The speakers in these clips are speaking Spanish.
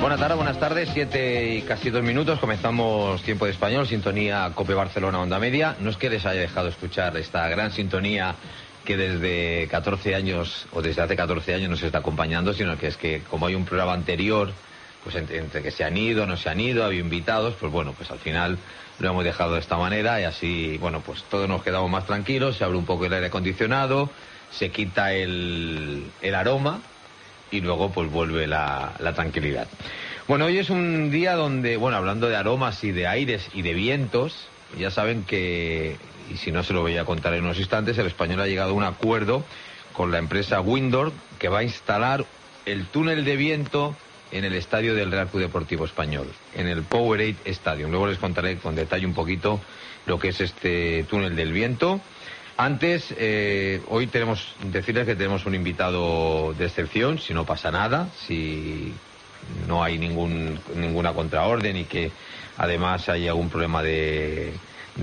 Buenas tardes, 7 y casi 2 minutos, comenzamos Tiempo de Español, sintonía COPE Barcelona Onda Media. No es que les haya dejado escuchar esta gran sintonía que desde 14 años, o desde hace 14 años nos está acompañando, sino que es que como hay un programa anterior, pues entre que se han ido, no se han ido, había invitados, pues bueno, pues al final lo hemos dejado de esta manera y así, bueno, pues todos nos quedamos más tranquilos, se abre un poco el aire acondicionado, se quita el aroma y luego pues vuelve la tranquilidad. Bueno, hoy es un día donde, bueno, hablando de aromas y de aires y de vientos, ya saben que, y si no se lo voy a contar en unos instantes, el Español ha llegado a un acuerdo con la empresa Windor que va a instalar el túnel de viento en el estadio del Real Club Deportivo Español, en el Powerade Stadium. Luego les contaré con detalle un poquito lo que es este túnel del viento. Antes, hoy decirles que tenemos un invitado de excepción, si no pasa nada, si no hay ninguna contraorden y que además hay algún problema de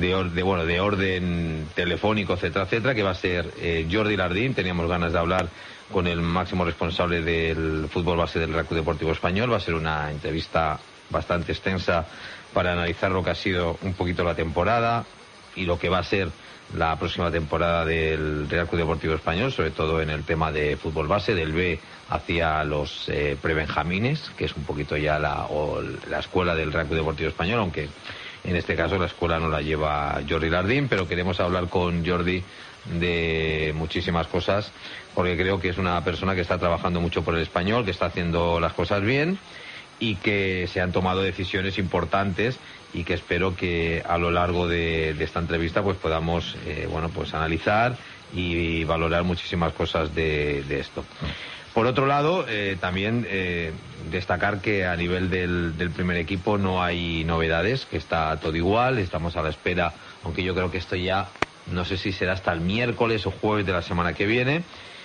orden telefónico, etcétera, etcétera, que va a ser Jordi Lardín. Teníamos ganas de hablar con el máximo responsable del fútbol base del Real Club Deportivo Español. Va a ser una entrevista bastante extensa para analizar lo que ha sido un poquito la temporada y lo que va a ser la próxima temporada del Real Club Deportivo Español, sobre todo en el tema de fútbol base, del B hacia los prebenjamines, que es un poquito ya la escuela del Real Club Deportivo Español, aunque en este caso la escuela no la lleva Jordi Lardín, pero queremos hablar con Jordi de muchísimas cosas, porque creo que es una persona que está trabajando mucho por el Español, que está haciendo las cosas bien y que se han tomado decisiones importantes y que espero que a lo largo de esta entrevista pues podamos pues analizar y valorar muchísimas cosas de esto. Por otro lado, también destacar que a nivel del primer equipo no hay novedades, que está todo igual, estamos a la espera, aunque yo creo que esto ya no sé si será hasta el miércoles o jueves de la semana que viene,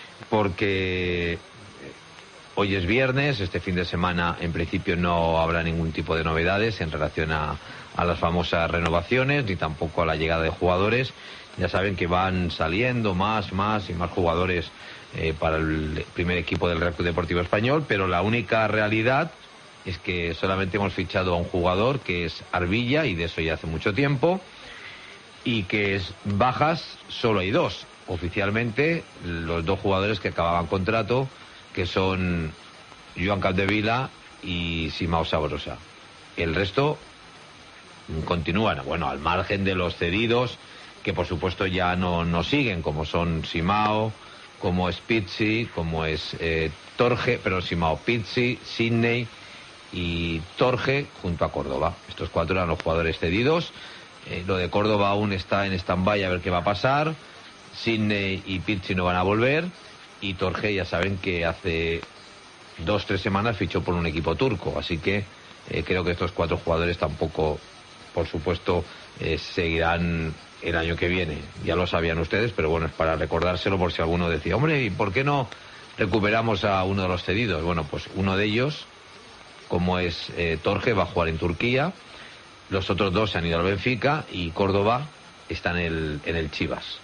porque hoy es viernes, este fin de semana en principio no habrá ningún tipo de novedades en relación a las famosas renovaciones, ni tampoco a la llegada de jugadores. Ya saben que van saliendo más y más jugadores para el primer equipo del Real Club Deportivo Español, pero la única realidad es que solamente hemos fichado a un jugador, que es Arbilla, y de eso ya hace mucho tiempo, y que es bajas solo hay dos. Oficialmente, los dos jugadores que acababan contrato, que son Joan Capdevila y Simao Sabrosa. El resto continúan, bueno, al margen de los cedidos, que por supuesto ya no siguen, como son Simao, como es Pizzi, como es Torge, pero Simao, Pizzi, Sidney y Torge junto a Córdoba. Estos cuatro eran los jugadores cedidos. Lo de Córdoba aún está en stand-by a ver qué va a pasar. Sidney y Pizzi no van a volver. Y Torge ya saben que hace 2-3 semanas fichó por un equipo turco. Así que creo que estos cuatro jugadores tampoco, por supuesto, seguirán el año que viene. Ya lo sabían ustedes, pero bueno, es para recordárselo por si alguno decía, hombre, ¿y por qué no recuperamos a uno de los cedidos? Bueno, pues uno de ellos, como es Torge, va a jugar en Turquía. Los otros dos se han ido al Benfica y Córdoba está en el Chivas.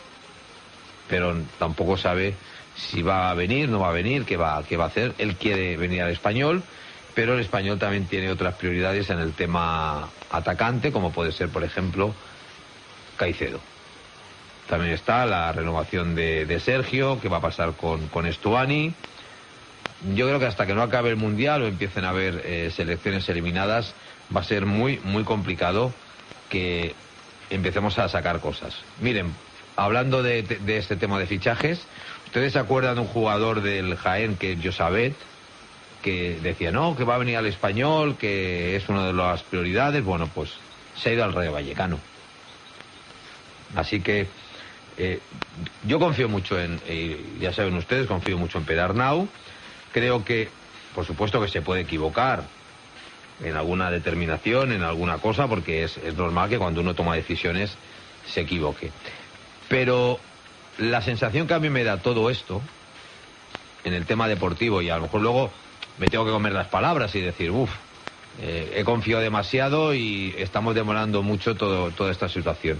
Pero tampoco sabe si va a venir, no va a venir, qué va a hacer. Él quiere venir al Español, pero el Español también tiene otras prioridades en el tema atacante, como puede ser, por ejemplo, Caicedo. También está la renovación de Sergio, que va a pasar con Estuani. Yo creo que hasta que no acabe el Mundial o empiecen a haber selecciones eliminadas, va a ser muy, muy complicado que empecemos a sacar cosas. Miren, hablando de este tema de fichajes, ¿ustedes se acuerdan de un jugador del Jaén que es Josabet, que decía, no, que va a venir al Español, que es una de las prioridades? Bueno, pues se ha ido al Rayo Vallecano. Así que yo confío mucho ya saben ustedes, confío mucho en Pedernau. Creo que, por supuesto que se puede equivocar en alguna determinación, en alguna cosa, porque es normal que cuando uno toma decisiones se equivoque. Pero la sensación que a mí me da todo esto, en el tema deportivo, y a lo mejor luego me tengo que comer las palabras y decir, he confiado demasiado y estamos demorando mucho toda esta situación.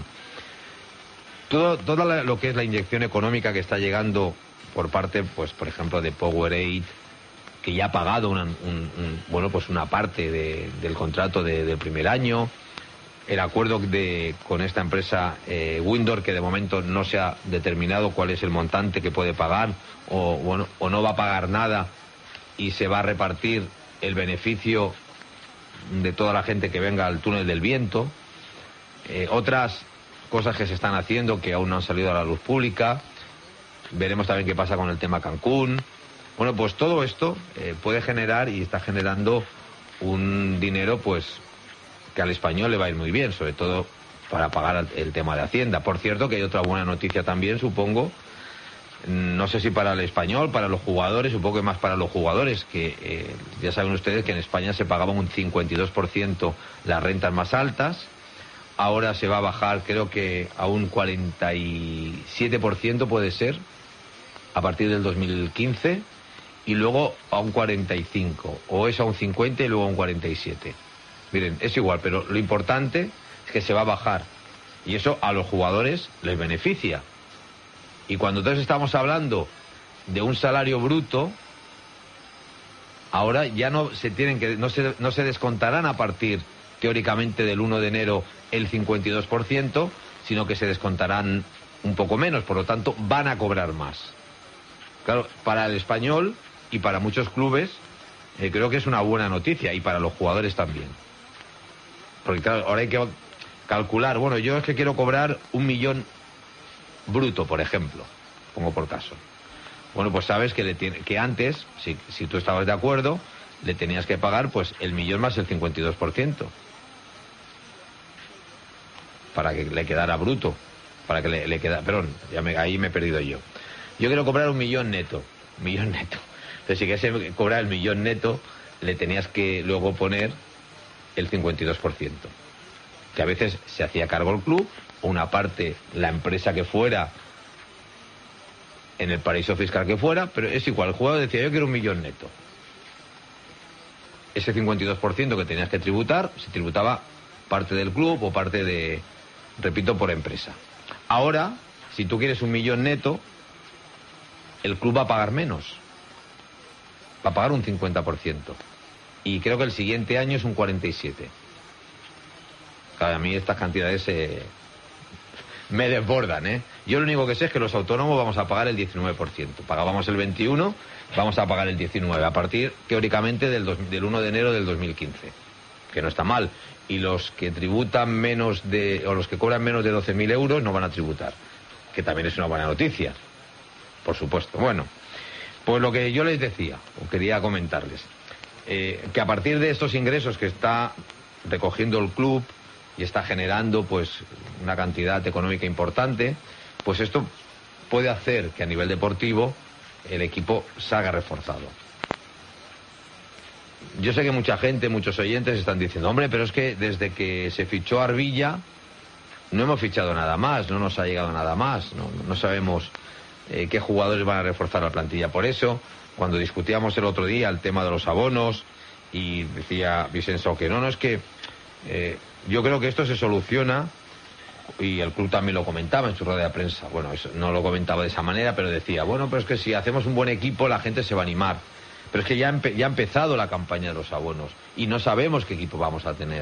Todo lo que es la inyección económica que está llegando por parte, pues por ejemplo, de Powerade, que ya ha pagado bueno, pues una parte del contrato del primer año. El acuerdo con esta empresa Windor, que de momento no se ha determinado cuál es el montante que puede pagar, o no va a pagar nada y se va a repartir el beneficio de toda la gente que venga al túnel del viento. Otras cosas que se están haciendo que aún no han salido a la luz pública. Veremos también qué pasa con el tema Cancún. Bueno, pues todo esto puede generar y está generando un dinero, pues, que al Español le va a ir muy bien, sobre todo para pagar el tema de Hacienda. Por cierto, que hay otra buena noticia también, supongo, no sé si para el Español, para los jugadores, supongo que más para los jugadores, que ya saben ustedes que en España se pagaban un 52% las rentas más altas, ahora se va a bajar creo que a un 47% puede ser, a partir del 2015, y luego a un 45%, o es a un 50% y luego a un 47%. Miren, es igual, pero lo importante es que se va a bajar. Y eso a los jugadores les beneficia. Y cuando entonces estamos hablando de un salario bruto, ahora ya no se descontarán a partir, teóricamente, del 1 de enero el 52%, sino que se descontarán un poco menos. Por lo tanto, van a cobrar más. Claro, para el Español y para muchos clubes, creo que es una buena noticia, y para los jugadores también. Porque claro, ahora hay que calcular, bueno, yo es que quiero cobrar 1 millón bruto, por ejemplo, pongo por caso. Bueno, pues sabes que antes, si tú estabas de acuerdo, le tenías que pagar pues el millón más el 52%. Para que le quedara bruto. Para que le quedara, perdón, ahí me he perdido yo. Yo quiero cobrar 1 millón neto. Entonces, si quieres cobrar el millón neto, le tenías que luego poner el 52%, que a veces se hacía cargo el club, o una parte la empresa que fuera, en el paraíso fiscal que fuera, pero es igual, el jugador decía, yo quiero 1 millón neto. Ese 52% que tenías que tributar, se tributaba parte del club o parte de, repito, por empresa. Ahora, si tú quieres 1 millón neto, el club va a pagar menos, va a pagar un 50%. Y creo que el siguiente año es un 47%. Claro, a mí estas cantidades me desbordan, ¿eh? Yo lo único que sé es que los autónomos vamos a pagar el 19%. Pagábamos el 21%, vamos a pagar el 19%, a partir, teóricamente, del 1 de enero del 2015. Que no está mal. Y los que tributan menos o los que cobran menos de 12.000 euros no van a tributar. Que también es una buena noticia, por supuesto. Bueno, pues lo que yo les decía, o quería comentarles, que a partir de estos ingresos que está recogiendo el club y está generando pues una cantidad económica importante, pues esto puede hacer que a nivel deportivo el equipo salga reforzado. Yo sé que mucha gente, muchos oyentes están diciendo, hombre, pero es que desde que se fichó Arbilla no hemos fichado nada más, no nos ha llegado nada más, no sabemos qué jugadores van a reforzar la plantilla. Por eso, cuando discutíamos el otro día el tema de los abonos, y decía Vicenzo que no, es que yo creo que esto se soluciona, y el club también lo comentaba en su rueda de prensa. Bueno, eso no lo comentaba de esa manera, pero decía, bueno, pero es que si hacemos un buen equipo la gente se va a animar. Pero es que ya ha empezado la campaña de los abonos y no sabemos qué equipo vamos a tener.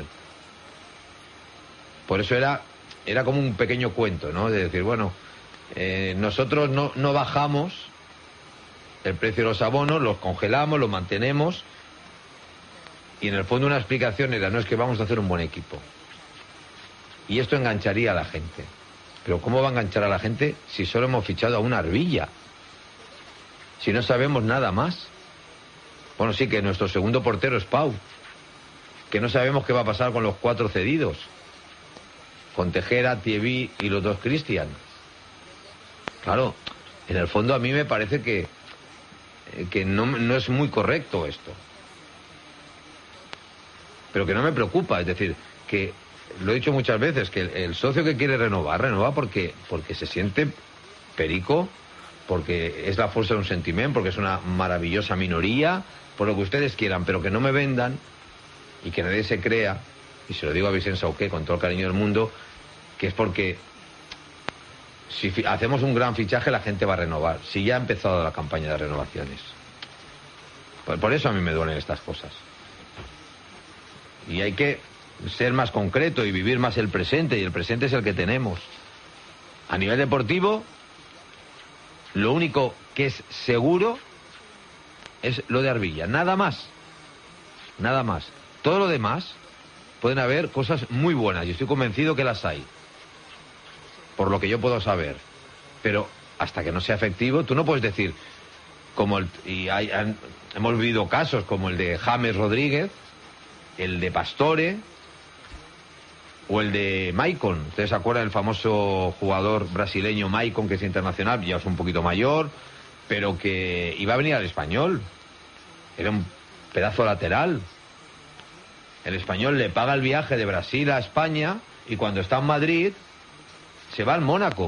Por eso era como un pequeño cuento, ¿no? De decir, bueno, nosotros no bajamos el precio de los abonos, los congelamos, los mantenemos, y en el fondo una explicación era, no, es que vamos a hacer un buen equipo. Y esto engancharía a la gente. Pero ¿cómo va a enganchar a la gente si solo hemos fichado a una Arbilla? Si no sabemos nada más. Bueno, sí, que nuestro segundo portero es Pau, que no sabemos qué va a pasar con los 4 cedidos, con Tejera, Thierry y los 2 Cristian. Claro, en el fondo a mí me parece que no es muy correcto esto. Pero que no me preocupa, es decir, que lo he dicho muchas veces, que el socio que quiere renova porque se siente perico, porque es la fuerza de un sentimiento, porque es una maravillosa minoría, por lo que ustedes quieran, pero que no me vendan y que nadie se crea, y se lo digo a Vicente Sauqué con todo el cariño del mundo, que es porque si hacemos un gran fichaje la gente va a renovar, si ya ha empezado la campaña de renovaciones. Por eso a mí me duelen estas cosas. Y hay que ser más concreto y vivir más el presente, y el presente es el que tenemos. A nivel deportivo, lo único que es seguro es lo de Arbilla, nada más. Nada más. Todo lo demás, pueden haber cosas muy buenas, y estoy convencido que las hay, por lo que yo puedo saber. Pero hasta que no sea efectivo, tú no puedes decir, hemos vivido casos como el de James Rodríguez, el de Pastore o el de Maicon. ¿Ustedes se acuerdan del famoso jugador brasileño Maicon, que es internacional, ya es un poquito mayor, pero que iba a venir al Español? Era un pedazo lateral. El Español le paga el viaje de Brasil a España, y cuando está en Madrid se va al Mónaco.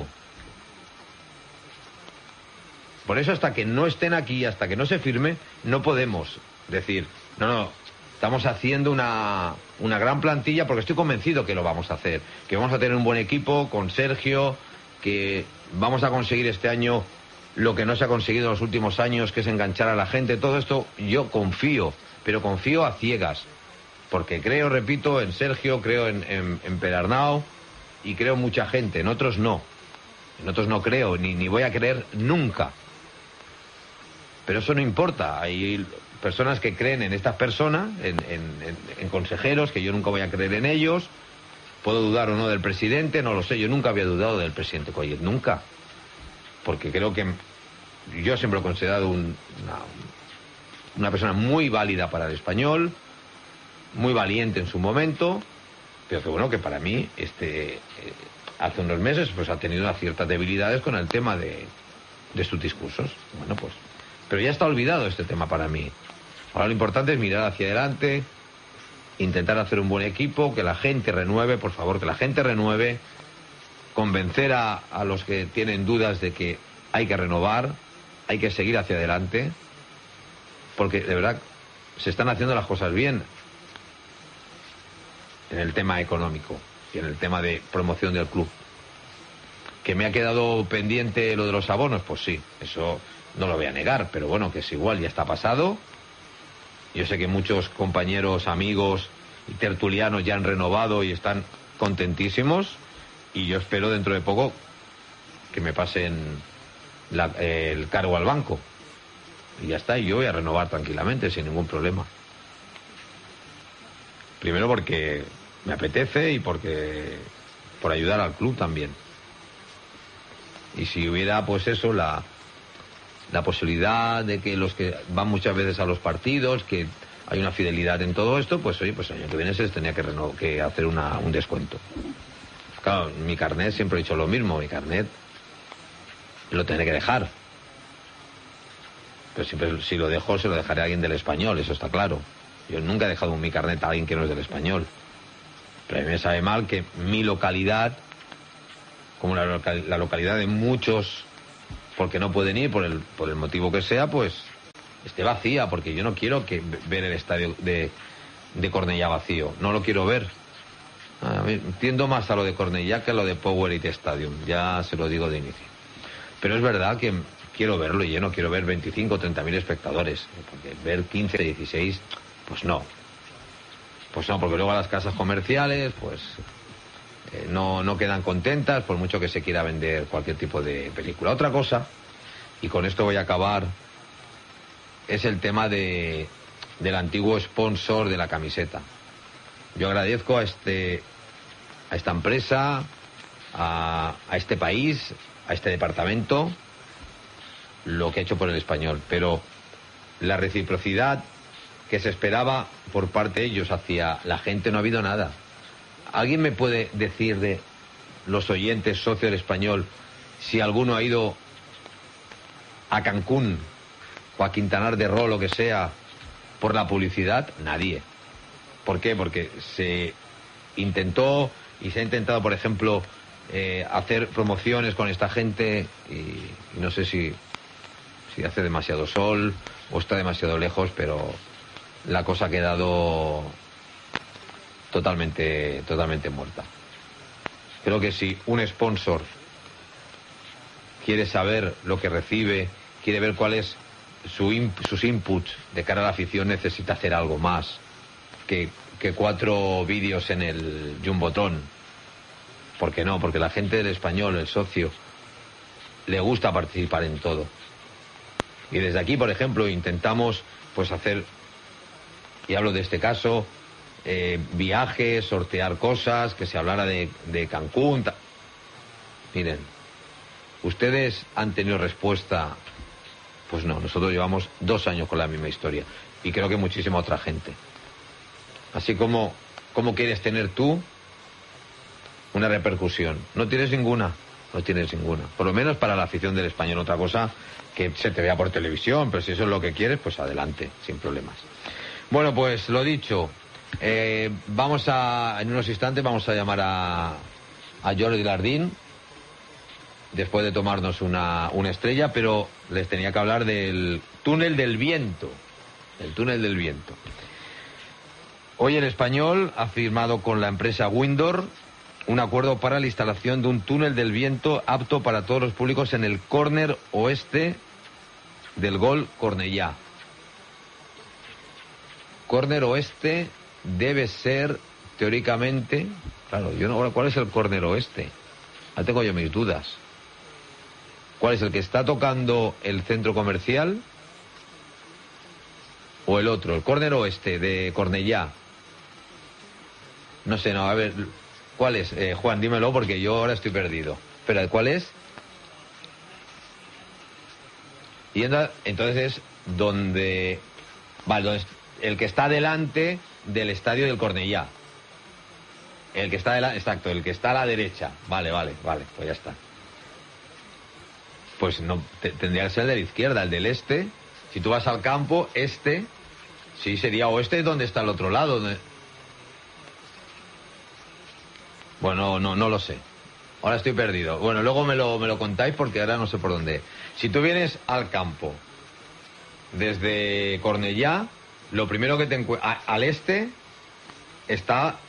Por eso, hasta que no estén aquí, hasta que no se firme, no podemos decir, no, estamos haciendo una gran plantilla, porque estoy convencido que lo vamos a hacer, que vamos a tener un buen equipo con Sergio, que vamos a conseguir este año lo que no se ha conseguido en los últimos años, que es enganchar a la gente. Todo esto yo confío, pero confío a ciegas, porque creo, repito, en Sergio, creo en Perarnau, y creo en mucha gente. En otros no creo, ni voy a creer nunca. Pero eso no importa. Hay personas que creen en estas personas, en consejeros, que yo nunca voy a creer en ellos. Puedo dudar o no del presidente, no lo sé. Yo nunca había dudado del presidente Collet, nunca. Porque creo que yo siempre he considerado una persona muy válida para el Español, muy valiente en su momento, pero que bueno, que para mí hace unos meses pues ha tenido unas ciertas debilidades con el tema de sus discursos. Bueno, pues, pero ya está olvidado este tema para mí. Ahora lo importante es mirar hacia adelante, intentar hacer un buen equipo, que la gente renueve, por favor, que la gente renueve, convencer a los que tienen dudas de que hay que renovar, hay que seguir hacia adelante, porque de verdad se están haciendo las cosas bien en el tema económico y en el tema de promoción del club. ¿Que me ha quedado pendiente lo de los abonos? Pues sí, eso no lo voy a negar, pero bueno, que es igual, ya está pasado. Yo sé que muchos compañeros, amigos y tertulianos ya han renovado y están contentísimos, y yo espero dentro de poco que me pasen el cargo al banco, y ya está, y yo voy a renovar tranquilamente, sin ningún problema. Primero porque me apetece, y por ayudar al club también. Y si hubiera, pues eso, la posibilidad de que los que van muchas veces a los partidos, que hay una fidelidad en todo esto, pues oye, pues el año que viene se les tenía que hacer un descuento. Claro, mi carnet, siempre he dicho lo mismo, mi carnet lo tendré que dejar. Pero siempre, si lo dejo, se lo dejaré a alguien del Español, eso está claro. Yo nunca he dejado mi carnet a alguien que no es del Español. Pero a mí me sabe mal que mi localidad, como la localidad de muchos, porque no pueden ir por el motivo que sea, pues esté vacía, porque yo no quiero ver el estadio de Cornellá vacío. No lo quiero ver. Tiendo más a lo de Cornellá que a lo de Powerade Stadium, ya se lo digo de inicio. Pero es verdad que quiero verlo lleno, quiero ver 25 o 30.000 espectadores, porque ver 15, 16, pues no. Pues no, porque luego a las casas comerciales, pues no quedan contentas, por mucho que se quiera vender cualquier tipo de película. Otra cosa, y con esto voy a acabar, es el tema del antiguo sponsor de la camiseta. Yo agradezco a esta empresa, a este país, a este departamento, lo que ha hecho por el Español, pero la reciprocidad que se esperaba por parte de ellos hacia la gente no ha habido nada. ¿Alguien me puede decir, de los oyentes socios del Español, si alguno ha ido a Cancún o a Quintanar de Roo, lo que sea, por la publicidad? Nadie. ¿Por qué? Porque se intentó y se ha intentado, por ejemplo, hacer promociones con esta gente, y no sé si hace demasiado sol o está demasiado lejos, pero la cosa ha quedado totalmente muerta. Creo que si un sponsor quiere saber lo que recibe, quiere ver cuál es sus inputs de cara a la afición necesita hacer algo más que 4 vídeos en el Jumbotron. ¿Por qué no? Porque la gente del Español, el socio, le gusta participar en todo. Y desde aquí, por ejemplo, intentamos pues hacer, y hablo de este caso, viajes, sortear cosas, que se hablara de Cancún. Miren, ustedes han tenido respuesta. Pues no, nosotros llevamos 2 años con la misma historia, y creo que muchísima otra gente. Así como quieres tener tú una repercusión. No tienes ninguna. Por lo menos para la afición del Español. Otra cosa, que se te vea por televisión, pero si eso es lo que quieres, pues adelante, sin problemas. Bueno, pues lo dicho, en unos instantes vamos a llamar a Jordi Lardín, después de tomarnos una estrella, pero les tenía que hablar del túnel del viento. El túnel del viento. Hoy el Español ha firmado con la empresa Windor un acuerdo para la instalación de un túnel del viento apto para todos los públicos en el córner oeste del Gol Cornellà. Córner oeste debe ser, teóricamente, claro, ¿cuál es el córner oeste? Ya tengo yo mis dudas. ¿Cuál es el que está tocando el centro comercial? ¿O el otro? El córner oeste de Cornellà. No sé, a ver, ¿cuál es? Juan, dímelo porque yo ahora estoy perdido. Espera, ¿cuál es? Y entonces es donde... Vale, el que está delante del estadio del Cornellà. El que está exacto, el que está a la derecha. Vale, pues ya está. Pues no, tendría que ser el de la izquierda, el del este. Si tú vas al campo, sí, sería oeste, donde está el otro lado. Bueno, no lo sé. Ahora estoy perdido. Bueno, luego me lo contáis porque ahora no sé por dónde. Si tú vienes al campo desde Cornellà, lo primero que te encuentras al este está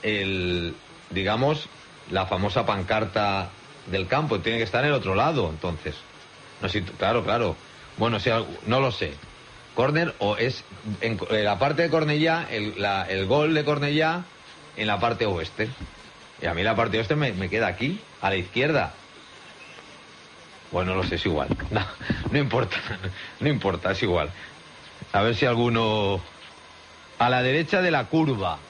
la famosa pancarta del campo. Tiene que estar en el otro lado, entonces. No sé, claro. Bueno, no lo sé. Córner o es en la parte de Cornellà, el gol de Cornellà en la parte oeste. Y a mí la parte oeste me queda aquí, a la izquierda. Bueno, no lo sé, es igual. No importa, es igual. A ver si alguno... A la derecha de la curva.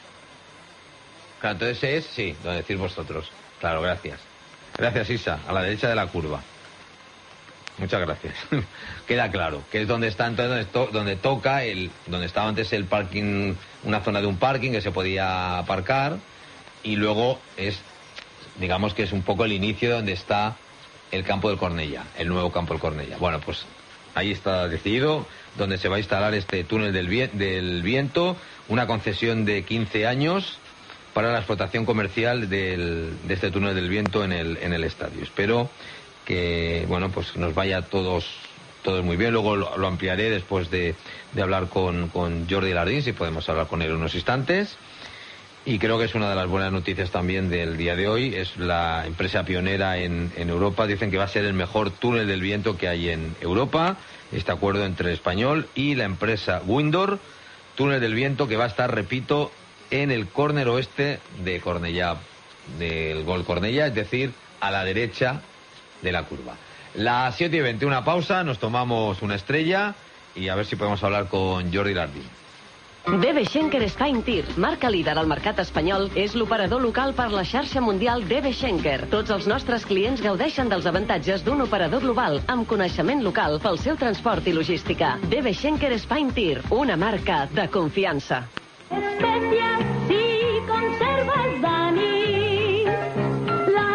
Claro, entonces sí, donde decís vosotros. Claro, gracias. Gracias, Isa, a la derecha de la curva. Muchas gracias. Queda claro, que es donde está entonces donde toca donde estaba antes el parking, una zona de un parking que se podía aparcar, y luego digamos que es un poco el inicio donde está el campo del Cornellà, el nuevo campo del Cornellà. Bueno, pues ahí está decidido donde se va a instalar este túnel del viento, una concesión de 15 años para la explotación comercial de este túnel del viento en el estadio. Espero que pues nos vaya todos muy bien. Luego lo ampliaré después de hablar con Jordi Lardín, si podemos hablar con él unos instantes. Y creo que es una de las buenas noticias también del día de hoy. Es la empresa pionera en Europa. Dicen que va a ser el mejor túnel del viento que hay en Europa. Este acuerdo entre el Español y la empresa Windor. Túnel del viento que va a estar, repito, en el córner oeste de Cornellà, del Gol Cornellà, es decir, a la derecha de la curva. Las 7:20, una pausa, nos tomamos una estrella y a ver si podemos hablar con Jordi Lardín. DB Schenker Spain Tir, marca líder al mercat espanyol, és l'operador local per la xarxa mundial DB Schenker. Tots els nostres clients gaudeixen dels avantatges d'un operador global amb coneixement local pel seu transport i logística. DB Schenker Spain Tir, una marca de confiança. Especias y conservas Dani, la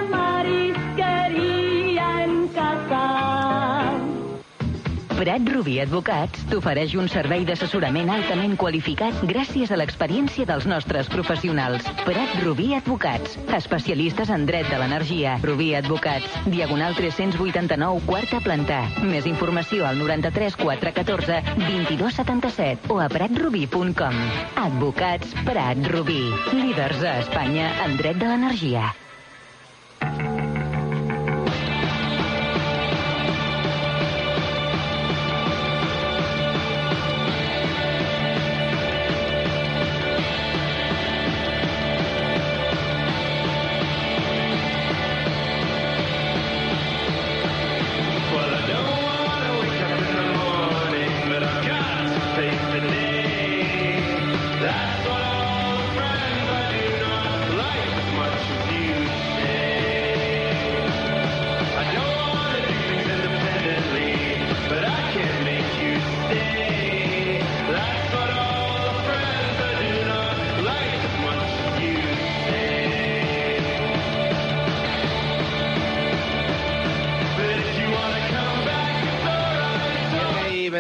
marisqueria en casa. Prat Rubí Advocats t'ofereix un servei d'assessorament altament qualificat gràcies a l'experiència dels nostres professionals. Prat Rubí Advocats, especialistes en dret de l'energia. Rubí Advocats, Diagonal 389, quarta planta. Més informació al 93 414 2277 o a pratrubí.com. Advocats Prat Rubí, líders a Espanya en dret de l'energia.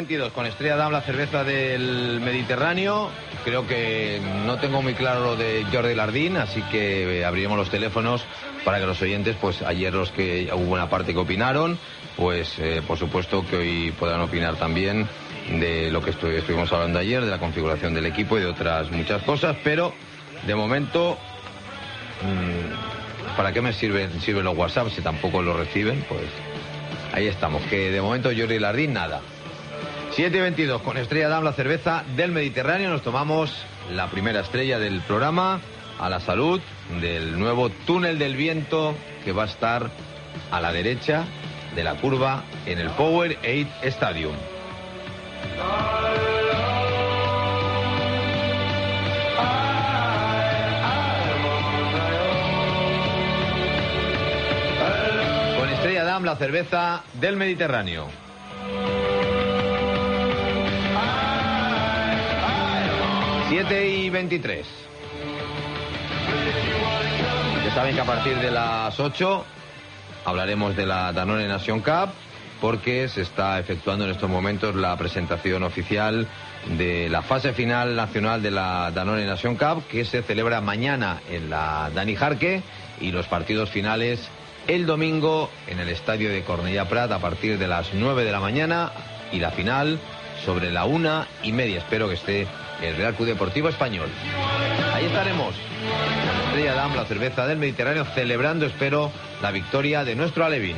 7:22 con Estrella Damm, la cerveza del Mediterráneo. Creo que no tengo muy claro lo de Jordi Lardín, así que abriremos los teléfonos para que los oyentes, pues ayer los que hubo una parte que opinaron, pues por supuesto que hoy podrán opinar también de lo que estuvimos hablando ayer, de la configuración del equipo y de otras muchas cosas, pero de momento, ¿para qué me sirven los WhatsApp si tampoco los reciben? Pues ahí estamos, que de momento Jordi Lardín nada. 7:22 con Estrella Damm, la cerveza del Mediterráneo. Nos tomamos la primera estrella del programa, a la salud del nuevo túnel del viento que va a estar a la derecha de la curva en el Powerade Stadium. Con Estrella Damm, la cerveza del Mediterráneo. Siete y 23. Ya saben que a partir de las 8 hablaremos de la Danone Nation Cup, porque se está efectuando en estos momentos la presentación oficial de la fase final nacional de la Danone Nation Cup, que se celebra mañana en la Dani Jarque, y los partidos finales el domingo en el estadio de Cornellà Prat a partir de las 9 de la mañana, y la final sobre la 1:30. Espero que esté el Real Club Deportivo Español. Ahí estaremos. Estrella Damm, la cerveza del Mediterráneo, celebrando, espero, la victoria de nuestro alevín.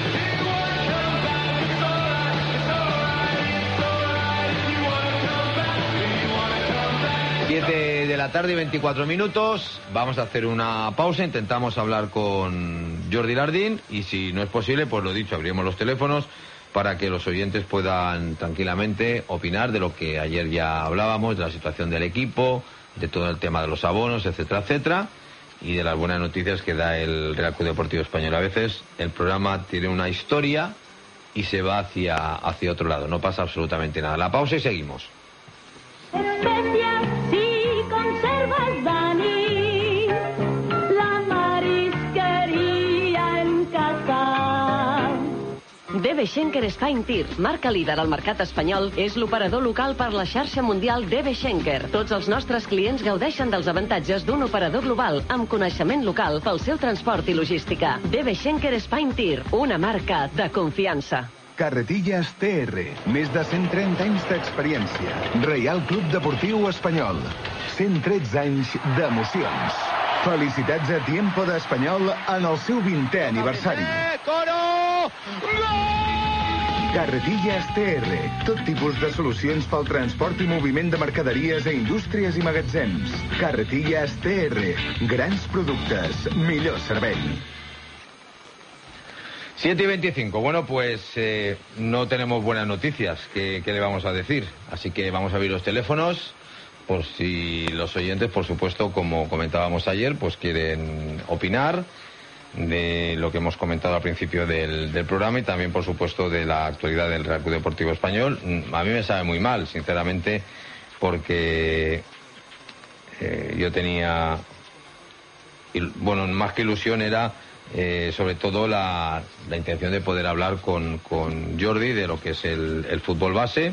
7 de la tarde y 24 minutos. Vamos a hacer una pausa. Intentamos hablar con Jordi Lardín y si no es posible, pues lo dicho, abriremos los teléfonos para que los oyentes puedan tranquilamente opinar de lo que ayer ya hablábamos, de la situación del equipo, de todo el tema de los abonos, etcétera, etcétera, y de las buenas noticias que da el Real Club Deportivo Español. A veces el programa tiene una historia y se va hacia otro lado. No pasa absolutamente nada. La pausa y seguimos. Especias si conservas, Dani, la marisqueria en casa. DB Schenker Spine Tir, marca líder al mercat espanyol, és l'operador local per la xarxa mundial DB Schenker. Tots els nostres clients gaudeixen dels avantatges d'un operador global amb coneixement local pel seu transport i logística. DB Schenker Spine Tir, una marca de confiança. Carretillas TR, més de 130 anys d'experiència. Reial Club Deportiu Espanyol, 113 anys d'emocions. Felicitats a Tiempo d'Espanyol en el seu 20è aniversari. ¡Coro! ¡Gol! Carretillas TR, tot tipus de solucions pel transport i moviment de mercaderies a indústries i magatzems. Carretillas TR, grans productes, millor servei. 7:25. Bueno, pues no tenemos buenas noticias. ¿Qué le vamos a decir? Así que vamos a abrir los teléfonos por si los oyentes, por supuesto, como comentábamos ayer, pues quieren opinar de lo que hemos comentado al principio del programa y también, por supuesto, de la actualidad del Real Club Deportivo Español. A mí me sabe muy mal, sinceramente, porque yo tenía, bueno, más que ilusión era sobre todo la intención de poder hablar con Jordi de lo que es el fútbol base,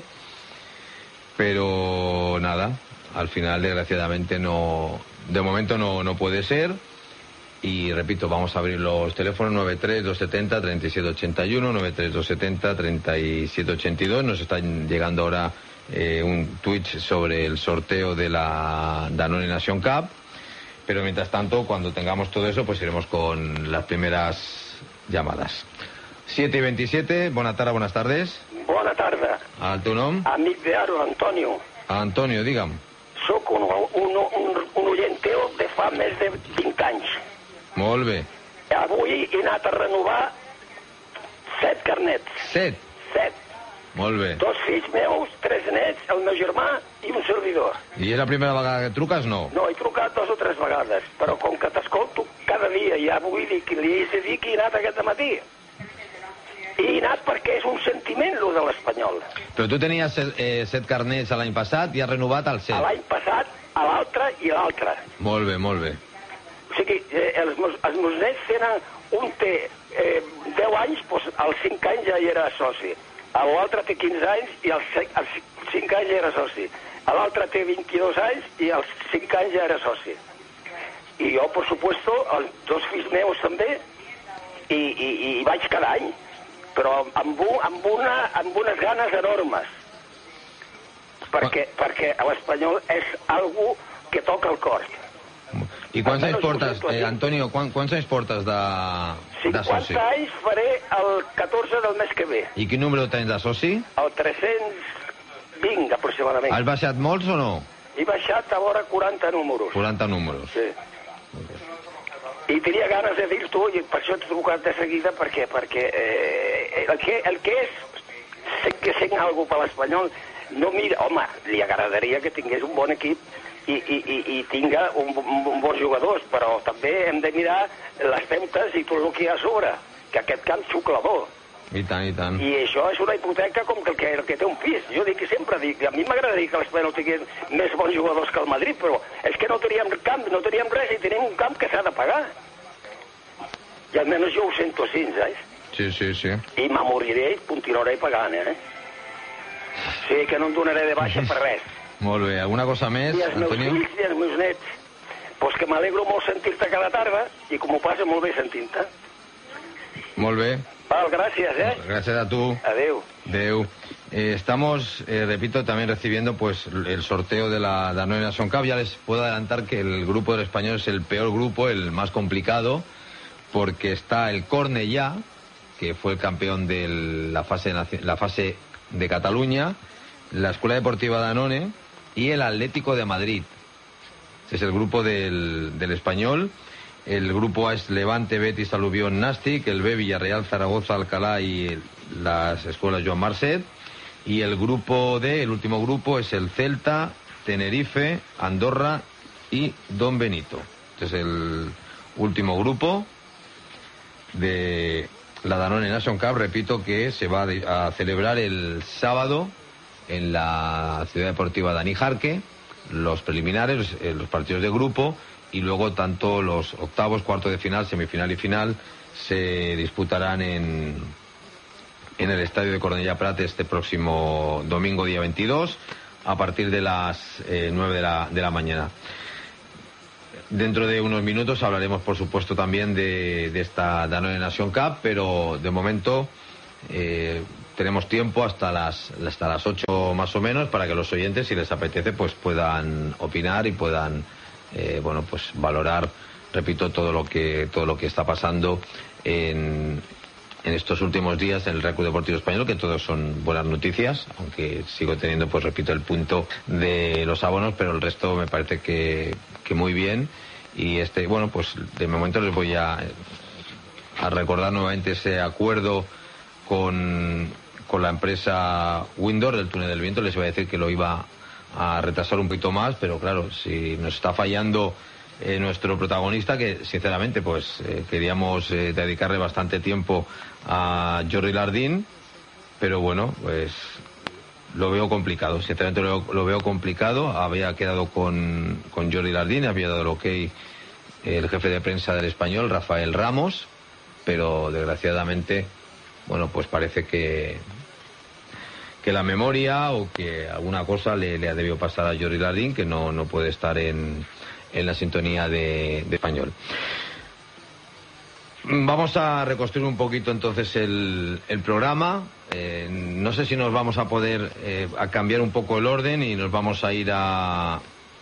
pero nada, al final desgraciadamente no, de momento no puede ser. Y repito, vamos a abrir los teléfonos 93-270-3781, 93-270-3782. Nos está llegando ahora un tweet sobre el sorteo de la Danone Nation Cup. Pero mientras tanto, cuando tengamos todo eso, pues iremos con las primeras llamadas. 7:27, bona tarda, buenas tardes. Bona tarda. El teu nom? Amic d'Aro, Antonio. Antonio, digue'm. Soc un oient teu de fa més de 20 anys. Molt bé. Avui he anat a renovar 7 carnets. 7? 7. Molt bé. 2 fills meus, 3 nets, el meu germà i un servidor. I és la primera vegada que truques, no? No, he trucat 2 o 3 vegades, però com que t'escolto cada dia, ja vull dir que li he de dir que he anat aquest matí. He anat perquè és un sentiment, lo de l'Espanyol. Però tu tenies 7 carnets l'any passat i has renovat el 7. L'any passat, a l'altre i a l'altre. Molt bé, molt bé. O sigui, els meus nets tenen, un té 10 anys, doncs als 5 anys ja hi era soci. l'altre té 15 anys i als 5 anys ja era soci. L'altre té 22 anys i als 5 anys ja era soci. I jo, per supuesto, els 2 fills meus també, i vaig cada any, però amb unes ganes enormes. Perquè l'Espanyol és algú que toca el cor. I quants anys portes, Antonio, quants anys portes de soci? 50 anys faré el 14 del mes que ve. I quin número tens de soci? El 320, aproximadament. Has baixat molts o no? He baixat a vora 40 números. 40 números. Sí. I tenia ganes de dir-t'ho, i per això t'he trucat de seguida, perquè el que és que sent alguna per l'Espanyol, no mira, home, li agradaria que tingués un bon equip i tinga un bons jugadors, però també hem de mirar les deutes i tot el que hi ha a sobre, que aquest camp xuclador. I tant, i tant. I això és una hipoteca com el que té un pis. Jo sempre dic, a mi m'agradaria que l'Espanyol tingués més bons jugadors que el Madrid, però és que no teníem camp, no teníem res, i tenim un camp que s'ha de pagar. I almenys jo ho sento així, saps? Sí. I me moriré i continuaré pagant, Sí, que no em donaré de baixa per res. Molt bé. Alguna cosa més, Antonio? I els meus fills i els meus nets. Pues que m'alegro molt sentir-te cada tarda, i com ho passa molt bé sentint-te. Molt bé. Val, gracias, Gracias a tú. Adeu. Estamos, repito, también recibiendo pues el sorteo de la Danone Nation Cup. Ya les puedo adelantar que el grupo del Español es el peor grupo, el más complicado, porque está el Cornellá, que fue el campeón de la fase de Cataluña, la Escuela Deportiva Danone y el Atlético de Madrid. Ese es el grupo del Español. El grupo A es Levante, Betis, Alubión, Nàstic, el B, Villarreal, Zaragoza, Alcalá y las escuelas Joan Marcet. Y el grupo D, el último grupo, es el Celta, Tenerife, Andorra y Don Benito. Este es el último grupo de la Danone Nation Cup, repito, que se va a celebrar el sábado en la Ciudad Deportiva Dani Jarque, los preliminares, los partidos de grupo, y luego tanto los octavos, cuartos de final, semifinal y final se disputarán en el Estadio de Cornellà Prat este próximo domingo, día 22, a partir de las 9 de la mañana. Dentro de unos minutos hablaremos, por supuesto, también de esta Danone Nation Cup, pero de momento tenemos tiempo hasta las 8 más o menos para que los oyentes, si les apetece, pues puedan opinar y puedan pues valorar, repito, todo lo que está pasando en estos últimos días en el Real Club Deportivo Español, que todos son buenas noticias, aunque sigo teniendo, pues repito, el punto de los abonos, pero el resto me parece que muy bien. Y pues de momento les voy a recordar nuevamente ese acuerdo con la empresa Windor del túnel del viento. Les iba a decir que lo iba a retrasar un poquito más, pero claro, si nos está fallando nuestro protagonista, que sinceramente pues queríamos dedicarle bastante tiempo a Jordi Lardín, pero bueno, pues lo veo complicado, sinceramente lo veo complicado. Había quedado con Jordi Lardín, había dado el ok el jefe de prensa del Español, Rafael Ramos, pero desgraciadamente, bueno, pues parece que la memoria o que alguna cosa le ha debido pasar a Jordi Lardín, que no puede estar en la sintonía de Español. Vamos a reconstruir un poquito entonces el programa. No sé si nos vamos a poder a cambiar un poco el orden y nos vamos a ir al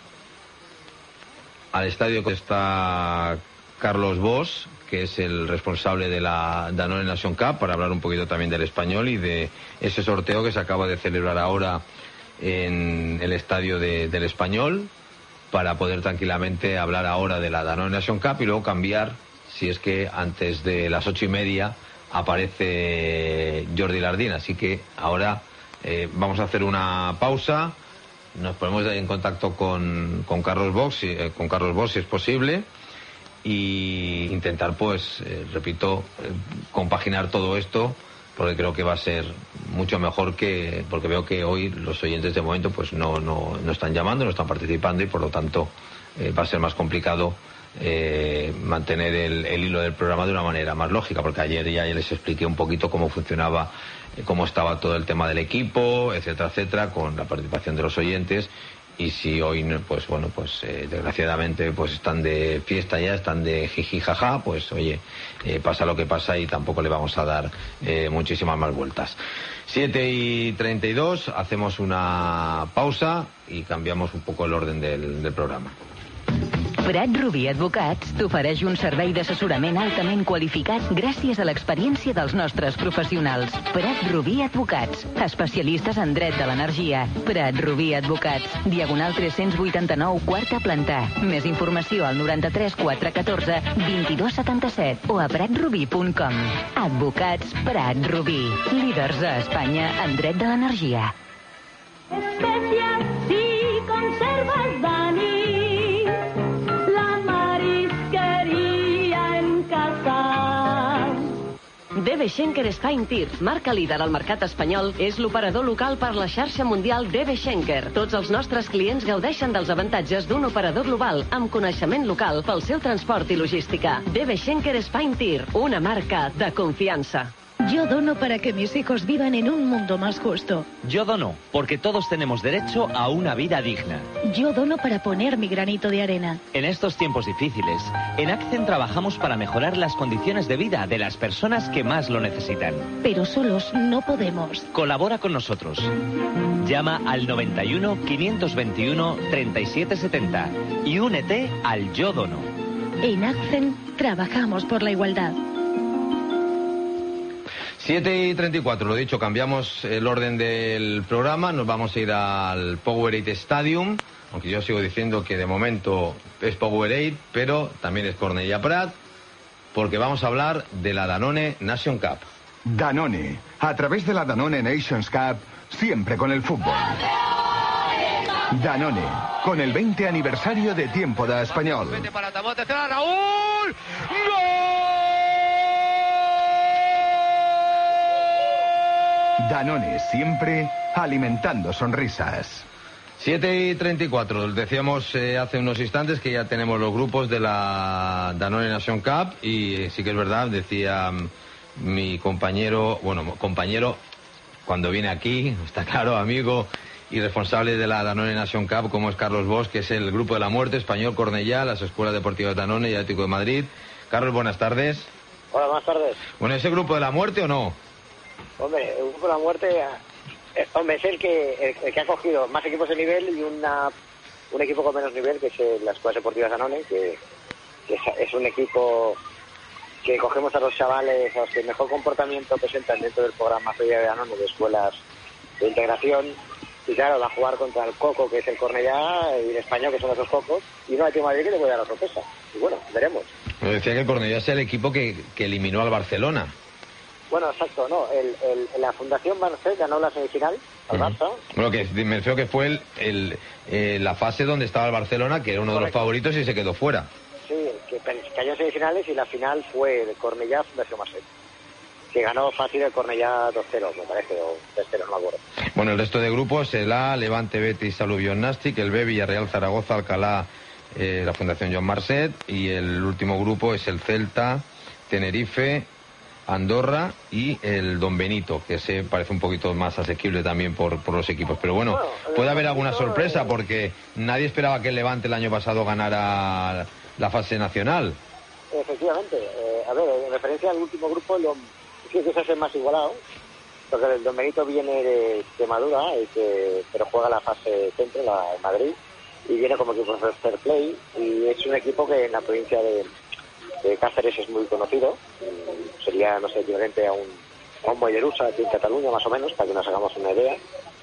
estadio que está Carlos Bosch, que es el responsable de la Danone Nation Cup, para hablar un poquito también del Español y de ese sorteo que se acaba de celebrar ahora en el estadio del Español, para poder tranquilamente hablar ahora de la Danone Nation Cup y luego cambiar, si es que antes de las 8:30 aparece Jordi Lardín. Así que ahora vamos a hacer una pausa, nos ponemos en contacto con Carlos Bosch, si es posible, y intentar, pues, repito, compaginar todo esto, porque creo que va a ser mucho mejor porque veo que hoy los oyentes de momento pues no están llamando, no están participando, y por lo tanto va a ser más complicado mantener el hilo del programa de una manera más lógica, porque ayer ya les expliqué un poquito cómo funcionaba, cómo estaba todo el tema del equipo, etcétera, etcétera, con la participación de los oyentes. Y si hoy, pues bueno, pues desgraciadamente pues están de fiesta ya, están de jiji jaja, pues oye, pasa lo que pasa y tampoco le vamos a dar muchísimas más vueltas. 7:32, hacemos una pausa y cambiamos un poco el orden del programa. Prat Rubí Advocats t'ofereix un servei d'assessorament altament qualificat gràcies a l'experiència dels nostres professionals. Prat Rubí Advocats, especialistes en dret de l'energia. Prat Rubí Advocats, diagonal 389, quarta planta. Més informació al 93 414 2277 o a pratrubí.com. Advocats Prat Rubí, líders a Espanya en dret de l'energia. Especias y conservas, Dani. DB Schenker Spain Tir, marca líder al mercat espanyol, és l'operador local per la xarxa mundial DB Schenker. Tots els nostres clients gaudeixen dels avantatges d'un operador global amb coneixement local pel seu transport i logística. DB Schenker Spain Tir, una marca de confiança. Yo dono para que mis hijos vivan en un mundo más justo. Yo dono, porque todos tenemos derecho a una vida digna. Yo dono para poner mi granito de arena. En estos tiempos difíciles, en Accent trabajamos para mejorar las condiciones de vida de las personas que más lo necesitan. Pero solos no podemos. Colabora con nosotros. Llama al 91 521 3770 y únete al Yo Dono. En Accent trabajamos por la igualdad. 7:34, lo dicho, cambiamos el orden del programa, nos vamos a ir al Powerade Stadium, aunque yo sigo diciendo que de momento es Powerade, pero también es Cornellà Prat, porque vamos a hablar de la Danone Nation Cup. Danone, a través de la Danone Nations Cup, siempre con el fútbol. Danone, con el 20 aniversario de Tiempo de Español. Raúl. Danone, siempre alimentando sonrisas. 7:34, decíamos hace unos instantes que ya tenemos los grupos de la Danone Nation Cup y sí que es verdad, decía mi compañero, cuando viene aquí, está claro, amigo y responsable de la Danone Nation Cup, como es Carlos Bosch, que es el Grupo de la Muerte, Español, Cornellà, las Escuelas Deportivas Danone y Atlético de Madrid. Carlos, buenas tardes. Hola, buenas tardes. Bueno, ¿ese Grupo de la Muerte o no? Hombre, el Grupo de la Muerte, es el que ha cogido más equipos de nivel y un equipo con menos nivel, que es las Escuelas Deportivas Danone, que es un equipo que cogemos a los chavales, a los que mejor comportamiento presentan dentro del programa Feria de Danone de escuelas de integración. Y claro, va a jugar contra el Coco, que es el Cornellà, y el Español, que son esos Cocos, y un Atlético de Madrid que le puede dar la sorpresa. Y bueno, veremos. Me decía que el Cornellà es el equipo que eliminó al Barcelona. Bueno, exacto, no. La Fundación Barça ganó la semifinal al Barça. Bueno, que me refiero que fue la fase donde estaba el Barcelona, que era uno de los favoritos y se quedó fuera. Sí, que cayó en semifinales y la final fue el Cornellà Fundación Barça, que ganó fácil el Cornellà 2-0, me parece, o 3-0, no me acuerdo. Bueno, el resto de grupos, el A, Levante, Betis, Alubión, Nàstic, el B, Villarreal, Zaragoza, Alcalá, la Fundación Joan Marcet, y el último grupo es el Celta, Tenerife, Andorra y el Don Benito, que se parece un poquito más asequible también por los equipos. Pero bueno, puede haber alguna sorpresa porque nadie esperaba que el Levante el año pasado ganara la fase nacional. Efectivamente. A ver, en referencia al último grupo, sí que se hace más igualado, porque el Don Benito viene de Extremadura, pero juega la fase centro, en Madrid, y viene como equipo de fair play, y es un equipo que en la provincia de Cáceres es muy conocido, sería, no sé, equivalente a un Mollerussa aquí en Cataluña, más o menos, para que nos hagamos una idea,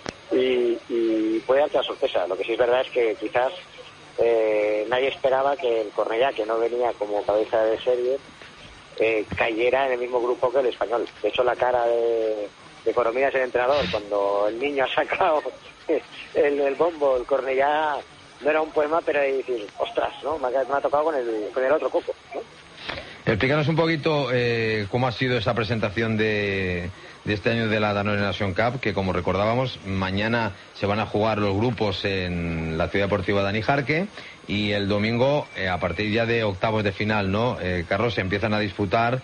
y puede darte la sorpresa. Lo que sí es verdad es que quizás nadie esperaba que el Cornellà, que no venía como cabeza de serie, cayera en el mismo grupo que el Español. De hecho, la cara de Coromina es el entrenador, cuando el niño ha sacado el bombo, el Cornellà, no era un poema, pero hay decir, ostras, ¿no? Me ha tocado con el otro Coco, ¿no? Explícanos un poquito cómo ha sido esa presentación de este año de la Danone Nation Cup, que como recordábamos, mañana se van a jugar los grupos en la Ciudad Deportiva Dani Jarque y el domingo, a partir ya de octavos de final, ¿no? Carlos, se empiezan a disputar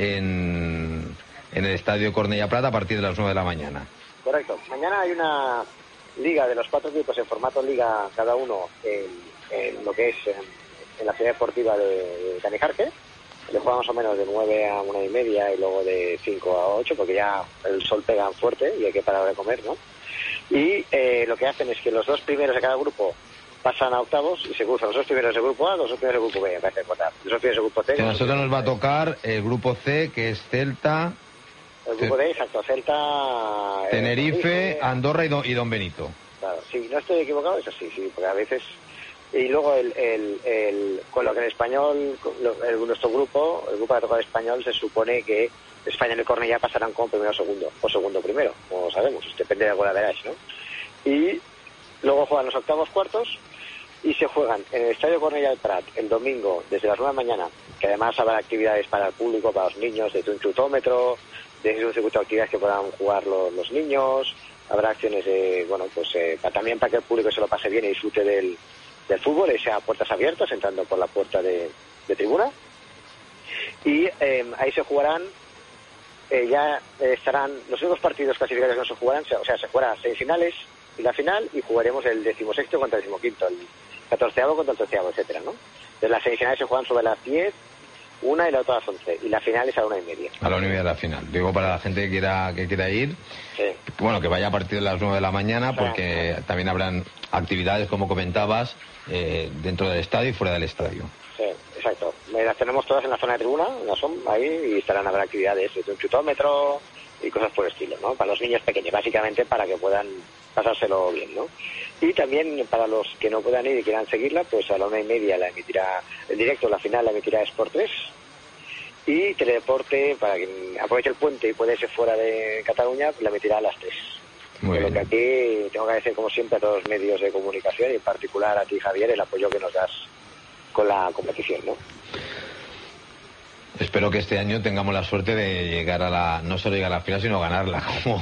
en el Estadio Cornellà Prat a partir de las 9 de la mañana. Correcto. Mañana hay una liga de los 4 equipos en formato liga cada uno en lo que es en la Ciudad Deportiva de Dani Jarque. Le juega más o menos de 9 a 1:30 y luego de 5 a 8 porque ya el sol pega fuerte y hay que parar de comer, ¿no? Y lo que hacen es que los 2 primeros de cada grupo pasan a octavos y se cruzan los 2 primeros del grupo A, los 2 primeros del grupo B, me parece recordar. Los 2 primeros del grupo C. Que a nosotros nos va a tocar el grupo C, que es Celta... El grupo D, exacto, Celta... Tenerife, Andorra y Don Benito. Claro, si no estoy equivocado, es así, sí, porque a veces... Y luego con lo que en español, nuestro grupo, el grupo de tocar español, se supone que España y el Cornellà pasarán como primero o segundo, o segundo primero, como sabemos, depende de la veráis, ¿no? Y luego juegan los octavos cuartos y se juegan en el Estadio Cornellà del Prat el domingo desde las 9 de la mañana, que además habrá actividades para el público, para los niños, desde un chutómetro, desde un circuito de actividades que puedan jugar los niños, habrá acciones también para que el público se lo pase bien y disfrute del fútbol, y sea puertas abiertas, entrando por la puerta de tribuna. Y ahí se jugarán, estarán los únicos partidos clasificados que no se jugarán, o sea, se jugarán 6 finales y la final, y jugaremos el 16º contra el 15º, el 14º contra el 13º, etcétera, ¿no? Entonces las semifinales se juegan sobre las 10, una y la otra a las 11, y la final es a la 1:30. A la 1:30 la final. Digo, para la gente que quiera ir, sí. Bueno, que vaya a partir de las 9 de la mañana, porque también habrán actividades, como comentabas, dentro del estadio y fuera del estadio. Sí, exacto. Las tenemos todas en la zona de tribuna, ahí, y habrá actividades de un chutómetro y cosas por el estilo, ¿no? Para los niños pequeños, básicamente para que puedan pasárselo bien, ¿no? Y también para los que no puedan ir y quieran seguirla, pues a la 1:30 la emitirá en directo, la final la emitirá Sport 3, y Teledeporte, para quien aproveche el puente y puede irse fuera de Cataluña, pues la emitirá a las 3. Muy bien. Lo que aquí tengo que agradecer, como siempre, a todos los medios de comunicación y en particular a ti, Javier, el apoyo que nos das con la competición, ¿no? Espero que este año tengamos la suerte de llegar no solo llegar a la final, sino ganarla,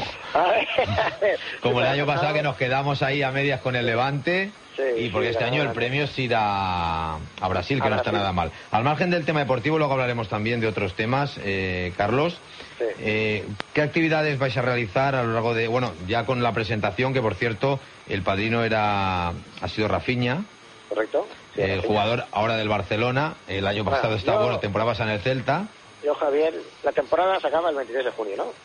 como el año pasado, que nos quedamos ahí a medias con el Levante. Sí, y porque este año el premio es ir a Brasil, que no está nada mal. Al margen del tema deportivo, luego hablaremos también de otros temas, Carlos. Sí. ¿Qué actividades vais a realizar a lo largo de... Bueno, ya con la presentación, que por cierto, el padrino ha sido Rafinha. Correcto. Sí, el jugador ahora del Barcelona. El año pasado temporada pasada en el Celta. Yo, Javier, la temporada se acaba el 23 de junio, ¿no?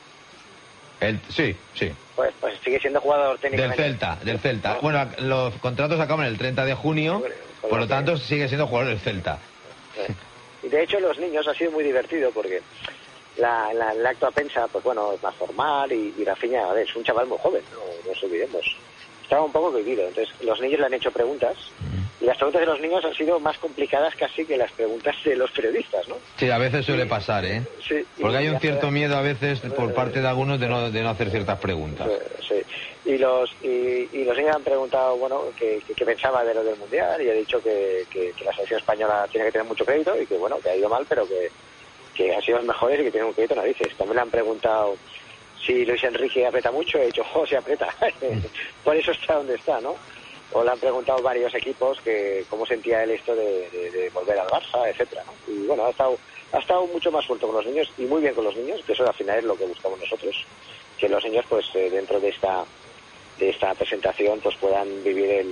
Sí. Pues sigue siendo jugador técnicamente. Del Celta. Bueno, los contratos acaban el 30 de junio, por lo tanto sigue siendo jugador del Celta. Sí. Y de hecho los niños ha sido muy divertido porque el acto a pensa, pues bueno, es más formal y Rafinha, a ver, es un chaval muy joven, no nos olvidemos. Estaba un poco vivido, entonces los niños le han hecho preguntas y las preguntas de los niños han sido más complicadas casi que las preguntas de los periodistas, ¿no? Sí, a veces suele pasar, ¿eh? Sí. Porque hay un cierto miedo a veces por parte de algunos de no hacer ciertas preguntas. Sí. Y los niños han preguntado, bueno, qué pensaba de lo del Mundial, y ha dicho que la selección española tiene que tener mucho crédito y que, bueno, que ha ido mal, pero que ha sido los mejores y que tiene un crédito narices. También le han preguntado si Luis Enrique aprieta mucho, he dicho, sí aprieta. Por eso está donde está, ¿no? O le han preguntado varios equipos que cómo sentía él esto de volver al Barça, etcétera, ¿no? Y bueno, ha estado mucho más suelto con los niños y muy bien con los niños, que eso al final es lo que buscamos nosotros, que los niños pues dentro de esta presentación pues puedan vivir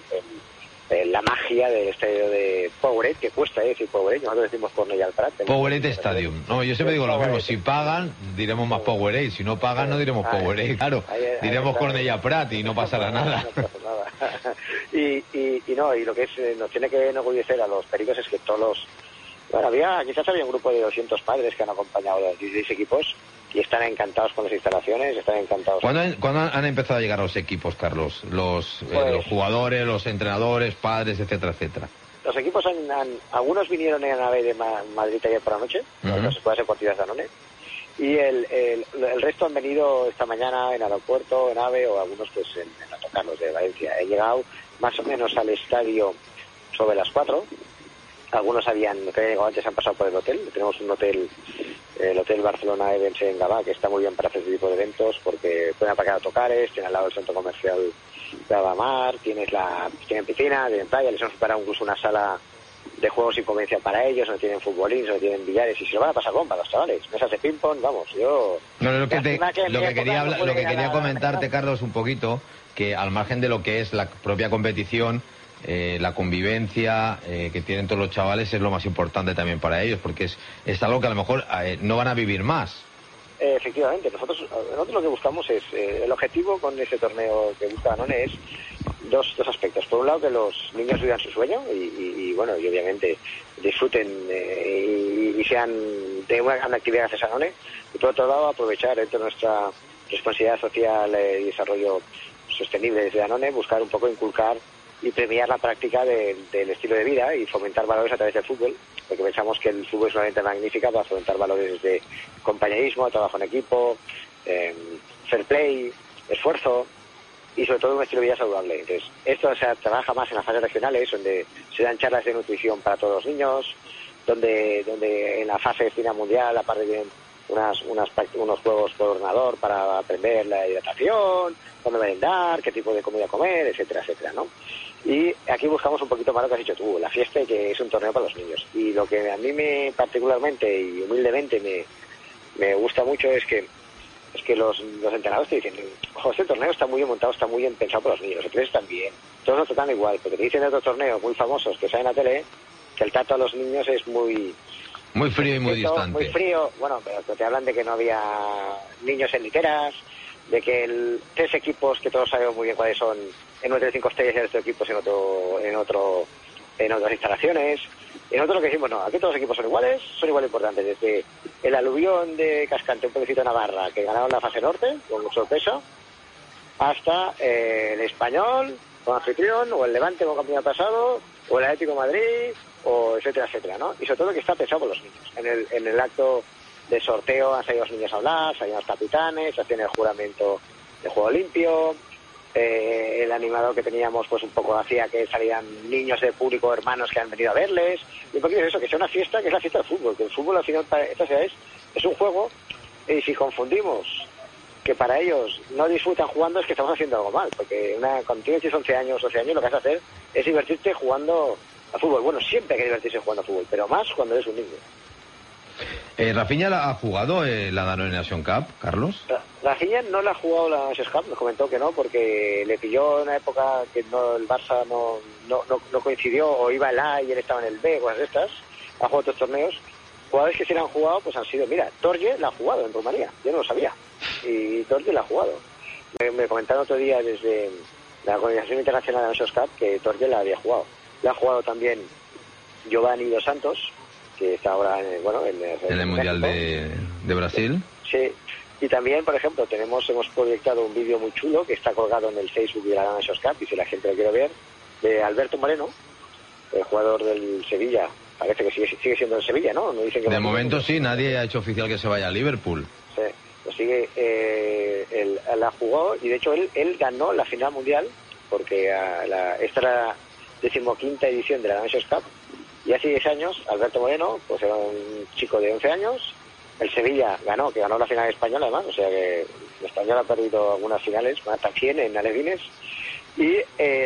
la magia del estadio de Powerade, que cuesta decir Powerade, nosotros decimos Cornellà Prat. Powerade Stadium. No, yo siempre digo lo mismo, si pagan diremos más Powerade, si no pagan no diremos Powerade, claro, diremos Cornellà Prat y no pasará nada. No pasa nada. Y lo que nos tiene que enorgullecer a los pericos es que todos quizás había un grupo de 200 padres que han acompañado a los 16 equipos y están encantados con las instalaciones, están encantados. ¿Cuándo han empezado a llegar los equipos, Carlos? Los jugadores, los entrenadores, padres, etcétera, etcétera. Los equipos algunos vinieron en la nave de Madrid ayer por la noche, las escuelas deportivas Danone, y el resto han venido esta mañana en aeropuerto, en AVE, o algunos pues en autocarros de Valencia. He llegado más o menos al estadio sobre las 4, Algunos que habían llegado antes han pasado por el hotel. Tenemos un hotel, el Hotel Barcelona Edens en Gavà, que está muy bien para hacer este tipo de eventos porque pueden aparcar autocares, tiene al lado el centro comercial de Avamar, tienen piscina, tienen playa, les hemos preparado incluso una sala de juegos sin conveniencia para ellos, no tienen futbolín, no tienen billares y se lo van a pasar bomba los chavales, mesas de ping pong, vamos, yo... Lo que quería comentarte, Carlos, un poquito, que al margen de lo que es la propia competición, la convivencia que tienen todos los chavales es lo más importante también para ellos, porque es algo que a lo mejor no van a vivir más. Efectivamente, nosotros lo que buscamos es, el objetivo con ese torneo que busca Danone es dos aspectos. Por un lado, que los niños vivan su sueño y bueno, y obviamente disfruten y sean de una gran actividad gracias a Danone. Y por otro lado, aprovechar dentro de nuestra responsabilidad social y desarrollo sostenible desde Danone, buscar un poco inculcar y premiar la práctica del estilo de vida y fomentar valores a través del fútbol, porque pensamos que el fútbol es una herramienta magnífica para fomentar valores de compañerismo, trabajo en equipo, fair play, esfuerzo y sobre todo un estilo de vida saludable. Entonces, esto se trabaja más en las fases regionales, donde se dan charlas de nutrición para todos los niños, donde en la fase de final mundial aparte tienen unos juegos por ordenador para aprender la hidratación, cuándo merendar, qué tipo de comida comer, etcétera, etcétera, ¿no? Y aquí buscamos un poquito más lo que has dicho tú, la fiesta, y que es un torneo para los niños. Y lo que a mí particularmente y humildemente me gusta mucho es que los entrenadores te dicen, ojo, este torneo está muy bien montado, está muy bien pensado para los niños, los otros también, todos lo tratan igual, porque te dicen de otros torneos muy famosos que salen en la tele que el trato a los niños es muy frío y muy distante. Muy frío, bueno, pero te hablan de que no había niños en literas, de que 3 equipos que todos sabemos muy bien cuáles son en un hotel de 5 estrellas y el resto de equipos en otras instalaciones. Y nosotros lo que decimos, no, aquí todos los equipos son igual de importantes, desde el Aluvión de Cascante, un pueblecito de Navarra, que ganaron la fase norte, con mucho peso, hasta el Español, como anfitrión, o el Levante como campeón pasado, o el Atlético de Madrid, o etcétera, etcétera, ¿no? Y sobre todo que está pensado por los niños. En el acto de sorteo han salido los niños a hablar, salían los capitanes, se hacían el juramento de juego limpio, el animador que teníamos pues un poco hacía que salían niños de público, hermanos que han venido a verles, y un poquito eso, que sea una fiesta, que es la fiesta del fútbol, que el fútbol al final es un juego, y si confundimos que para ellos no disfrutan jugando es que estamos haciendo algo mal, porque cuando tienes 11 años, 12 años, lo que vas a hacer es divertirte jugando a fútbol. Bueno, siempre hay que divertirse jugando a fútbol, pero más cuando eres un niño. ¿Rafinha ha jugado la Danone Nation Cup, Carlos? Rafinha no la ha jugado la Nation Cup, nos comentó que no, porque le pilló en una época que el Barça no coincidió, o iba el A y él estaba en el B, cosas de estas. Ha jugado otros torneos. Jugadores que sí la han jugado, pues han sido, mira, Torje la ha jugado en Rumanía, yo no lo sabía, y Torje la ha jugado. Me comentaron otro día desde la Organización Internacional de la Nation Cup que Torje la había jugado. La ha jugado también Giovanni Dos Santos, que está ahora en el Mundial de Brasil. Sí, y también, por ejemplo, hemos proyectado un vídeo muy chulo que está colgado en el Facebook de la Nations Cup, y si la gente lo quiere ver, de Alberto Moreno, el jugador del Sevilla. Parece que sigue siendo el Sevilla, ¿no? Me dicen que de momento sí, nadie ha hecho oficial que se vaya a Liverpool. Sí, pues sigue, él la jugó, y de hecho él ganó la final mundial, porque esta era la 15ª edición de la Nations Cup. Y hace 10 años, Alberto Moreno, pues era un chico de 11 años, el Sevilla que ganó la final española además, o sea que el español ha perdido algunas finales, también en Alevines, y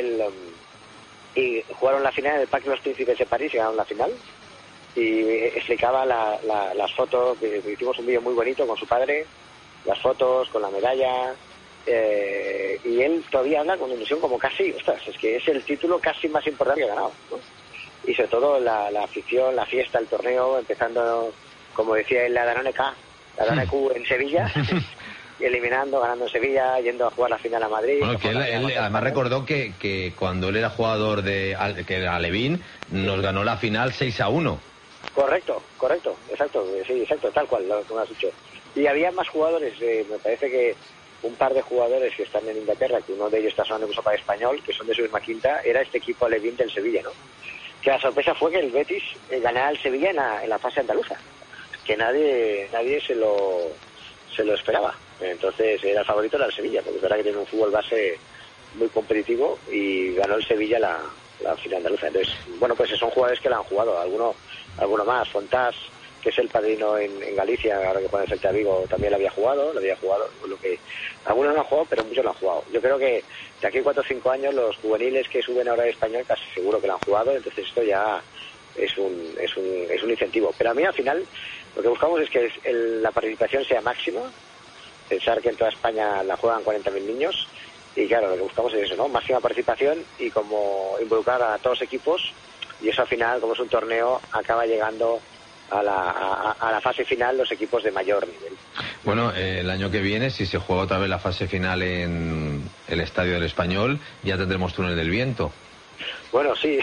jugaron la final en el Parque de los Príncipes de París y ganaron la final, y explicaba las fotos, hicimos un vídeo muy bonito con su padre, las fotos, con la medalla, y él todavía habla con ilusión como casi, es que es el título casi más importante que ha ganado, ¿no? Y sobre todo la afición, la fiesta, el torneo, empezando, como decía él, la Danone K, la Danone Q en Sevilla, ganando en Sevilla, yendo a jugar la final a Madrid. Bueno, que él además recordó que cuando él era jugador que era Alevín, nos ganó la final 6-1. Correcto, exacto, sí, exacto, tal cual, como has dicho. Y había más jugadores, me parece que un par de jugadores que están en Inglaterra, que uno de ellos está sonando incluso para español, que son de su misma quinta, era este equipo Alevín del Sevilla, ¿no? Que la sorpresa fue que el Betis ganara al Sevilla en la fase andaluza, que nadie se lo esperaba. Entonces era el favorito, era el Sevilla, porque es verdad que tiene un fútbol base muy competitivo, y ganó el Sevilla la final andaluza. Entonces, bueno, pues son jugadores que la han jugado, alguno más. Fontás, que es el padrino en Galicia, ahora que pone el Celta Vigo, también lo había jugado, lo que algunos no han jugado, pero muchos lo han jugado. Yo creo que de aquí 4 o 5 años los juveniles que suben ahora de español casi seguro que lo han jugado, entonces esto ya es un incentivo. Pero a mí al final lo que buscamos es que la participación sea máxima, pensar que en toda España la juegan 40.000 niños, y claro, lo que buscamos es eso, ¿no? Máxima participación y como involucrar a todos los equipos, y eso al final, como es un torneo, acaba llegando a la fase final los equipos de mayor nivel. Bueno, el año que viene, si se juega otra vez la fase final en el Estadio del Español, ya tendremos túnel del viento. Bueno, sí.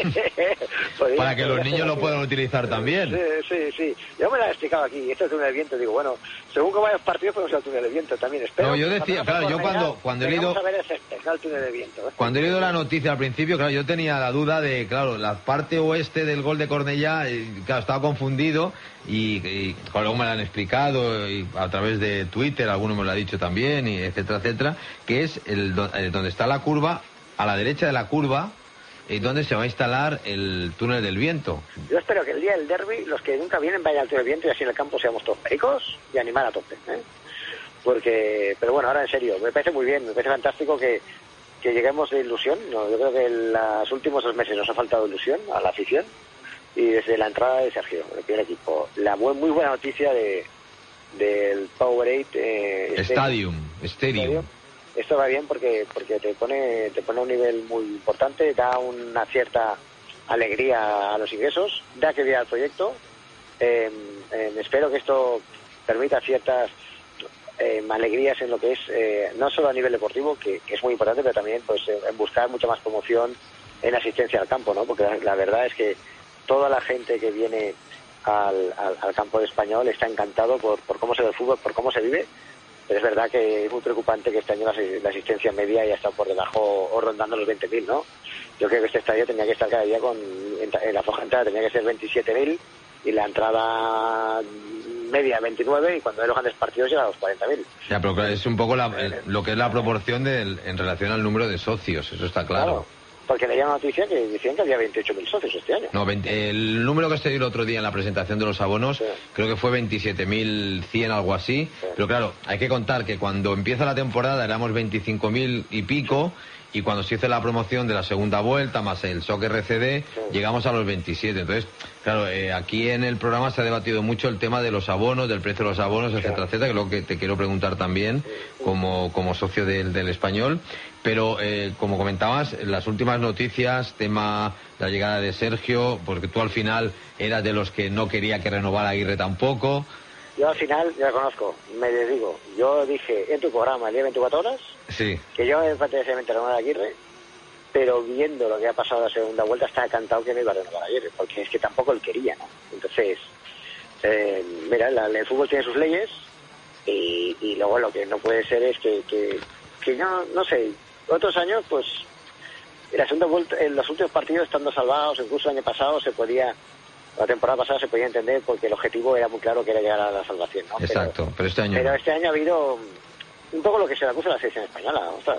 Para que los niños lo puedan utilizar también. Sí. Yo me lo he explicado aquí, esto es túnel del viento, digo, bueno, según cómo vayan los partidos podemos ir al túnel del viento también, espero. No, yo decía, claro, yo cuando he leído... el túnel del viento, Cuando he leído la noticia al principio, claro, yo tenía la duda de, claro, la parte oeste del gol de Cornellá, claro, estaba confundido y luego me lo han explicado y a través de Twitter, alguno me lo ha dicho también, y etcétera, que es donde está la curva, a la derecha de la curva, y donde se va a instalar el túnel del viento. Yo espero que el día del derbi los que nunca vienen vayan al túnel del viento y así en el campo seamos todos pericos y animar a tope, pero bueno, ahora en serio, me parece muy bien, me parece fantástico que lleguemos de ilusión, ¿no? Yo creo que en los últimos 2 meses nos ha faltado ilusión a la afición, y desde la entrada de Sergio, el primer equipo, la muy buena noticia del Powerade Stadium. Esto va bien porque te pone un nivel muy importante, da una cierta alegría a los ingresos, da credibilidad al proyecto. Espero que esto permita ciertas alegrías en lo que es, no solo a nivel deportivo, que es muy importante, pero también pues en buscar mucha más promoción en asistencia al campo, ¿no? Porque la verdad es que toda la gente que viene al campo de Español está encantado por cómo se ve el fútbol, por cómo se vive. Pero es verdad que es muy preocupante que este año la asistencia media ya está por debajo o rondando los 20.000, ¿no? Yo creo que este estadio tenía que estar cada día en la foja entrada tenía que ser 27.000 y la entrada media 29, y cuando hay los grandes partidos llega a los 40.000. Ya, pero claro, es un poco lo que es la proporción en relación al número de socios, eso está claro. Porque leía una noticia que decían que había 28.000 socios este año. No, el número que se dio el otro día en la presentación de los abonos, creo que fue 27.100, algo así. Sí. Pero claro, hay que contar que cuando empieza la temporada éramos 25.000 y pico, y cuando se hizo la promoción de la segunda vuelta, más el shock RCD, llegamos a los 27. Entonces, claro, aquí en el programa se ha debatido mucho el tema de los abonos, del precio de los abonos, etcétera, que es lo que te quiero preguntar también, como socio del Español. Pero, como comentabas, las últimas noticias, tema la llegada de Sergio, porque tú al final eras de los que no quería que renovara Aguirre tampoco. Yo al final, ya conozco, me dedico. Yo dije en tu programa el día 24 horas que yo me apetecía renovar a Aguirre, pero viendo lo que ha pasado en la segunda vuelta estaba cantado que no iba a renovar a Aguirre, porque es que tampoco él quería, ¿no? Entonces, mira, el fútbol tiene sus leyes y luego lo que no puede ser es que yo, no sé, otros años, pues, en la segunda vuelta, en los últimos partidos estando salvados, incluso el año pasado la temporada pasada se podía entender porque el objetivo era muy claro que era llegar a la salvación, ¿no? Exacto, pero este año ha habido un poco lo que se le acusa a la selección española, ostras.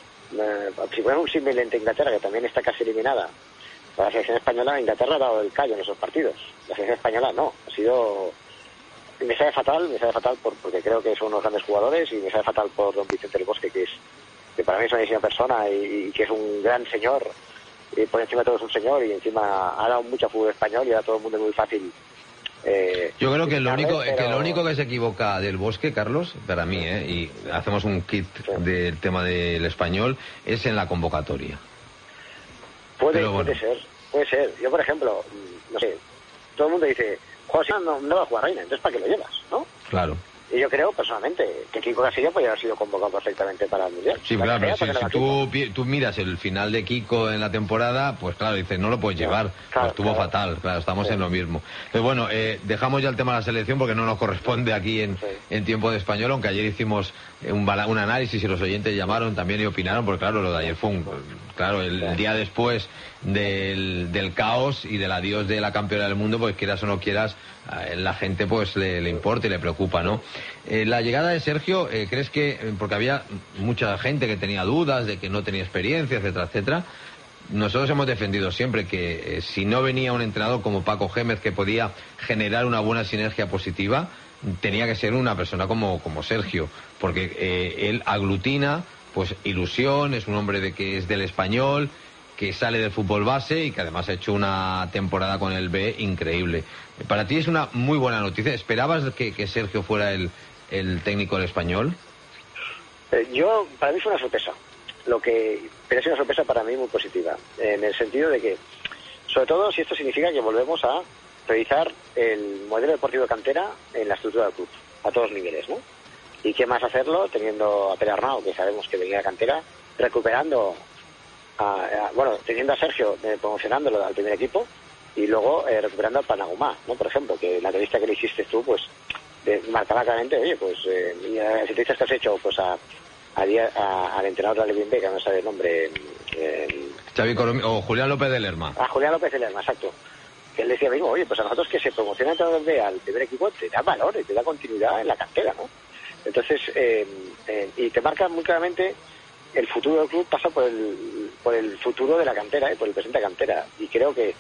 Si ponemos un símil entre Inglaterra, que también está casi eliminada, para la selección española, Inglaterra ha dado el callo en esos partidos. La selección española no, ha sido... Me sabe fatal porque creo que son unos grandes jugadores, y me sabe fatal por don Vicente del Bosque, que para mí es una buenísima persona y que es un gran señor. Y por encima de todo es un señor, y encima ha dado mucho fútbol español y ahora todo el mundo es muy fácil. Yo creo que lo único que se equivoca del Bosque, Carlos, para mí, y hacemos un kit del tema del Español, es en la convocatoria. Puede ser. Yo, por ejemplo, no sé, todo el mundo dice, José no va a jugar Reina, entonces ¿para qué lo llevas, no? Claro. Y yo creo, personalmente, que Kiko Casilla podría haber sido convocado perfectamente para el Mundial. Sí, claro, pero si tú miras el final de Kiko en la temporada, pues claro, dices, no lo puedes llevar. Claro, pues estuvo fatal, claro, estamos en lo mismo. Pero bueno, dejamos ya el tema de la selección porque no nos corresponde aquí en Tiempo de Español, aunque ayer hicimos un análisis y los oyentes llamaron también y opinaron, porque claro, lo de ayer fue el día después del caos y del adiós de la campeona del mundo, pues quieras o no quieras, la gente pues le importa y le preocupa, ¿no? La llegada de Sergio, ¿crees que, porque había mucha gente que tenía dudas de que no tenía experiencia, etcétera, nosotros hemos defendido siempre que si no venía un entrenador como Paco Gémez que podía generar una buena sinergia positiva, tenía que ser una persona como Sergio, porque él aglutina pues ilusión, es un hombre que es del Español, que sale del fútbol base y que además ha hecho una temporada con el B increíble. Para ti es una muy buena noticia. ¿Esperabas que Sergio fuera el técnico del Español? Para mí fue una sorpresa. Pero es una sorpresa para mí muy positiva, en el sentido de que, sobre todo si esto significa que volvemos a revisar el modelo deportivo de cantera en la estructura del club, a todos niveles, ¿no? Y qué más hacerlo teniendo a Pere Arnau, que sabemos que venía de cantera, recuperando, teniendo a Sergio promocionándolo al primer equipo, y luego recuperando al Panagumá, ¿no? Por ejemplo, que la entrevista que le hiciste tú, pues, marcaba claramente, oye, pues, las entrevistas que has hecho, pues, al entrenador de la Levin B, que no sabe el nombre, Xavi Coromina, o Julián López de Lerma. Julián López de Lerma, exacto. Que él decía mismo, oye, pues a nosotros que se promociona el entrenador B al primer equipo te da valor y te da continuidad en la cantera, ¿no? Entonces, y te marca muy claramente el futuro del club pasa por el futuro de la cantera, por el presente de cantera. Y creo que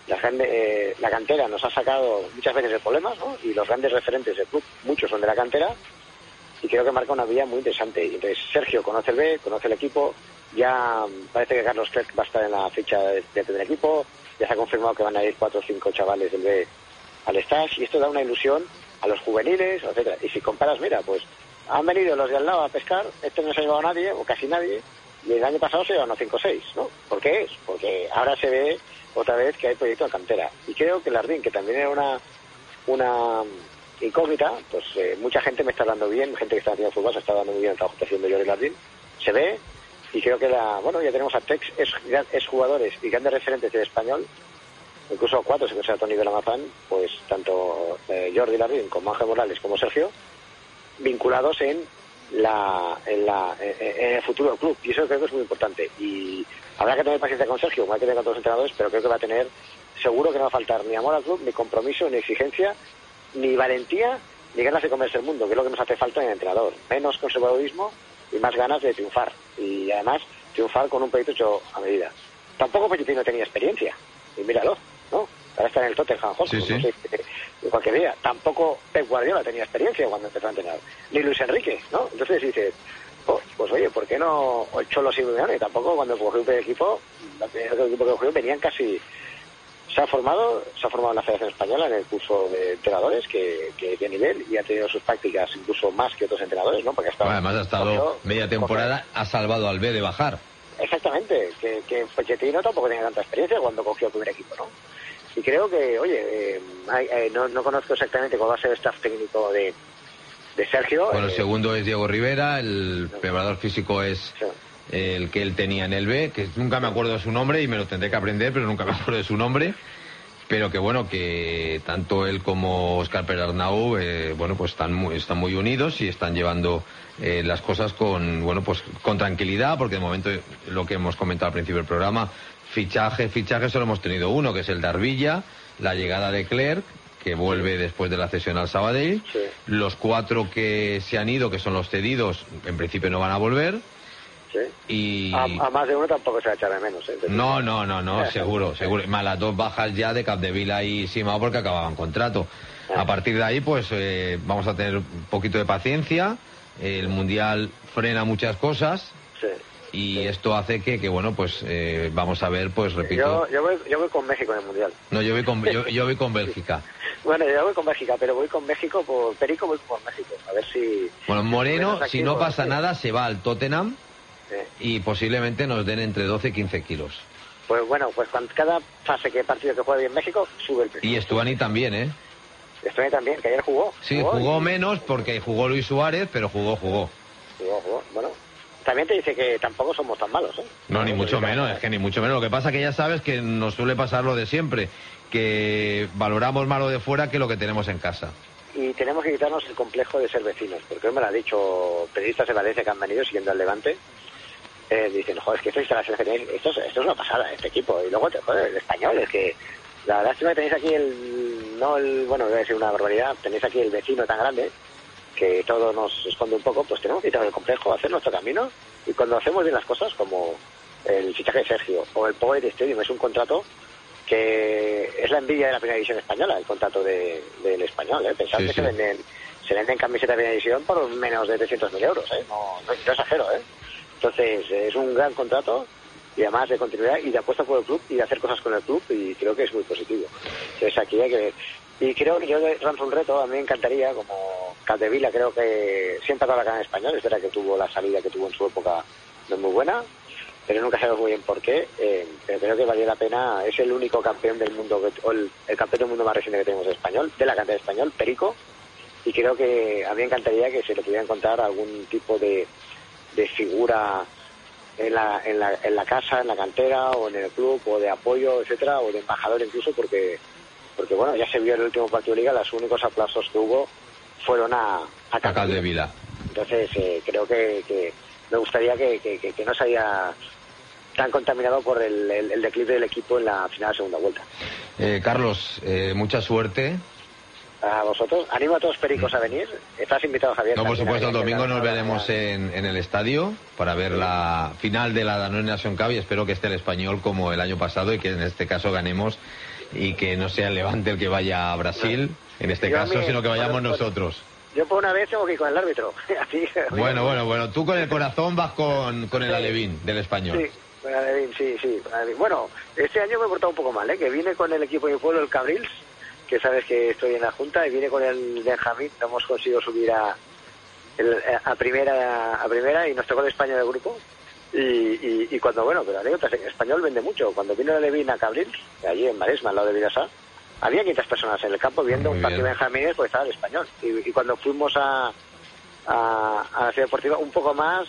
la cantera nos ha sacado muchas veces de problemas, ¿no? Y los grandes referentes del club, muchos son de la cantera, y creo que marca una vía muy interesante. Entonces, Sergio conoce el B, conoce el equipo, ya parece que Carlos Clerc va a estar en la ficha del primer equipo, ya se ha confirmado que van a ir 4 o 5 chavales del B al stage, y esto da una ilusión a los juveniles, etcétera. Y si comparas, mira, pues han venido los de al lado a pescar, no se ha llevado nadie, o casi nadie, y el año pasado se llevaron 5 o 6, ¿no? ¿Por qué es? Porque ahora se ve otra vez que hay proyecto de cantera. Y creo que el Lardín, que también era una incógnita, pues mucha gente me está hablando bien, gente que está haciendo fútbol se está dando muy bien el trabajo que está haciendo Jordi Lardín, se ve, y creo que ya tenemos a 3 ex jugadores y grandes referentes del Español, incluso 4 si considera Tony de la Mazán, pues tanto Jordi Lardín como Ángel Morales como Sergio, vinculados en el futuro del club, y eso creo que es muy importante. Y habrá que tener paciencia con Sergio, como hay que tener con todos los entrenadores, pero creo que va a tener, seguro que no va a faltar ni amor al club, ni compromiso, ni exigencia, ni valentía, ni ganas de comerse el mundo, que es lo que nos hace falta en el entrenador. Menos conservadurismo y más ganas de triunfar, y además triunfar con un proyecto hecho a medida. Tampoco Pochettino tenía experiencia, y míralo, ¿no? Ahora está en el Tottenham Hotspur, sí. No sé, cualquier día. Tampoco Pep Guardiola tenía experiencia cuando empezó a entrenar, ni Luis Enrique, ¿no? Entonces dices, pues oye, ¿por qué no el Cholo Simeone? Tampoco cuando cogió el equipo, el equipo que cogió venían casi... Se ha formado en la Federación Española en el curso de entrenadores que de nivel, y ha tenido sus prácticas incluso más que otros entrenadores, ¿no? Porque además ha estado media temporada, ha salvado al B de bajar. Exactamente, que Pochettino tampoco tenía tanta experiencia cuando cogió el primer equipo, ¿no? Y creo que, oye, no conozco exactamente cuál va a ser el staff técnico de Sergio. Bueno, el segundo es Diego Rivera, el preparador físico es... Sí. El que él tenía en el B, que nunca me acuerdo de su nombre y me lo tendré que aprender, pero nunca me acuerdo de su nombre, pero que bueno, que tanto él como Óscar Pere Arnau, pues están muy unidos y están llevando las cosas con tranquilidad, porque de momento, lo que hemos comentado al principio del programa, fichaje solo hemos tenido uno, que es el de Arbilla, la llegada de Clerc, que vuelve después de la cesión al Sabadell, sí. Los 4 que se han ido, que son los cedidos, en principio no van a volver. Sí. Y a más de uno tampoco se va a echar de menos, ¿eh? No, seguro. Más las 2 bajas ya de Capdevila y Simao porque acababan contrato. A partir de ahí, pues vamos a tener un poquito de paciencia. El Mundial frena muchas cosas. Sí. Y esto hace que vamos a ver, pues repito. Yo voy con México en el Mundial. No, yo voy con Bélgica. Bueno, yo voy con Bélgica, pero voy con México por Perico, voy por México. A ver si... Bueno, Moreno, si no pasa nada, se va al Tottenham. Y posiblemente nos den entre 12 y 15 kilos. Pues bueno, pues con cada partido que juegue bien México, sube el precio. Y Stuani también, ¿eh? Stuani también, que ayer jugó. Sí, jugó menos porque jugó Luis Suárez, pero jugó. Jugó. Bueno, también te dice que tampoco somos tan malos, ¿eh? No, ni mucho menos, es que ni mucho menos. Lo que pasa que ya sabes que nos suele pasar lo de siempre, que valoramos más lo de fuera que lo que tenemos en casa. Y tenemos que quitarnos el complejo de ser vecinos, porque hoy me lo ha dicho periodistas de Valencia que han venido siguiendo al Levante. Dicen, joder, es que estas instalaciones que tenéis, esto es una pasada, este equipo. Y luego, el Español, es que la lástima que tenéis aquí voy a decir una barbaridad, tenéis aquí el vecino tan grande que todo nos esconde un poco, pues tenemos que quitar el complejo, hacer nuestro camino, y cuando hacemos bien las cosas, como el fichaje de Sergio o el Power Stadium es un contrato que es la envidia de la primera división española, el contrato del Español. Pensad que se venden camisetas de primera división por menos de 300.000 euros, no exagero. Entonces es un gran contrato y además de continuidad y de apuesta por el club y de hacer cosas con el club, y creo que es muy positivo. Entonces aquí hay que ver. Y creo que yo lanzo un reto, a mí me encantaría, como Capdevila, creo que siempre ha dado la cara en español, es verdad que tuvo la salida que tuvo en su época no muy buena, pero nunca sabemos muy bien por qué, pero creo que valía la pena. Es el único campeón del mundo, o el campeón del mundo más reciente que tenemos de español, de la cantera de español, Perico, y creo que a mí me encantaría que se le pudiera encontrar algún tipo de figura en la casa, en la cantera o en el club, o de apoyo, etcétera, o de embajador incluso, porque bueno, ya se vio en el último partido de Liga, los únicos aplausos que hubo fueron a Capdevila. Entonces creo que me gustaría que no se haya tan contaminado por el declive del equipo en la final de segunda vuelta. Carlos, mucha suerte. A vosotros, animo a todos Pericos a venir. Estás invitado, Javier. No, por supuesto, el domingo nos veremos en el estadio para ver la final de la Danone Nation Cup, y espero que esté el Español como el año pasado y que en este caso ganemos y que no sea el Levante el que vaya a Brasil, en este caso, sino que vayamos nosotros. Yo por una vez tengo que ir con el árbitro. Así, bueno, tú con el corazón vas con el Alevín del Español. Sí, con el Alevín, sí. Bueno, este año me he portado un poco mal, que vine con el equipo de mi pueblo, el Cabrils, que sabes que estoy en la Junta, y vine con el Benjamín, no hemos conseguido subir a primera y nos tocó el Español del grupo. Y cuando, pero anécdotas, en Español vende mucho. Cuando vino el Alevín a Cabrils, allí en Maresma, al lado de Vidassar, había 500 personas en el campo viendo un partido de Benjamines, pues estaba el Español. Y cuando fuimos a la ciudad deportiva, un poco más,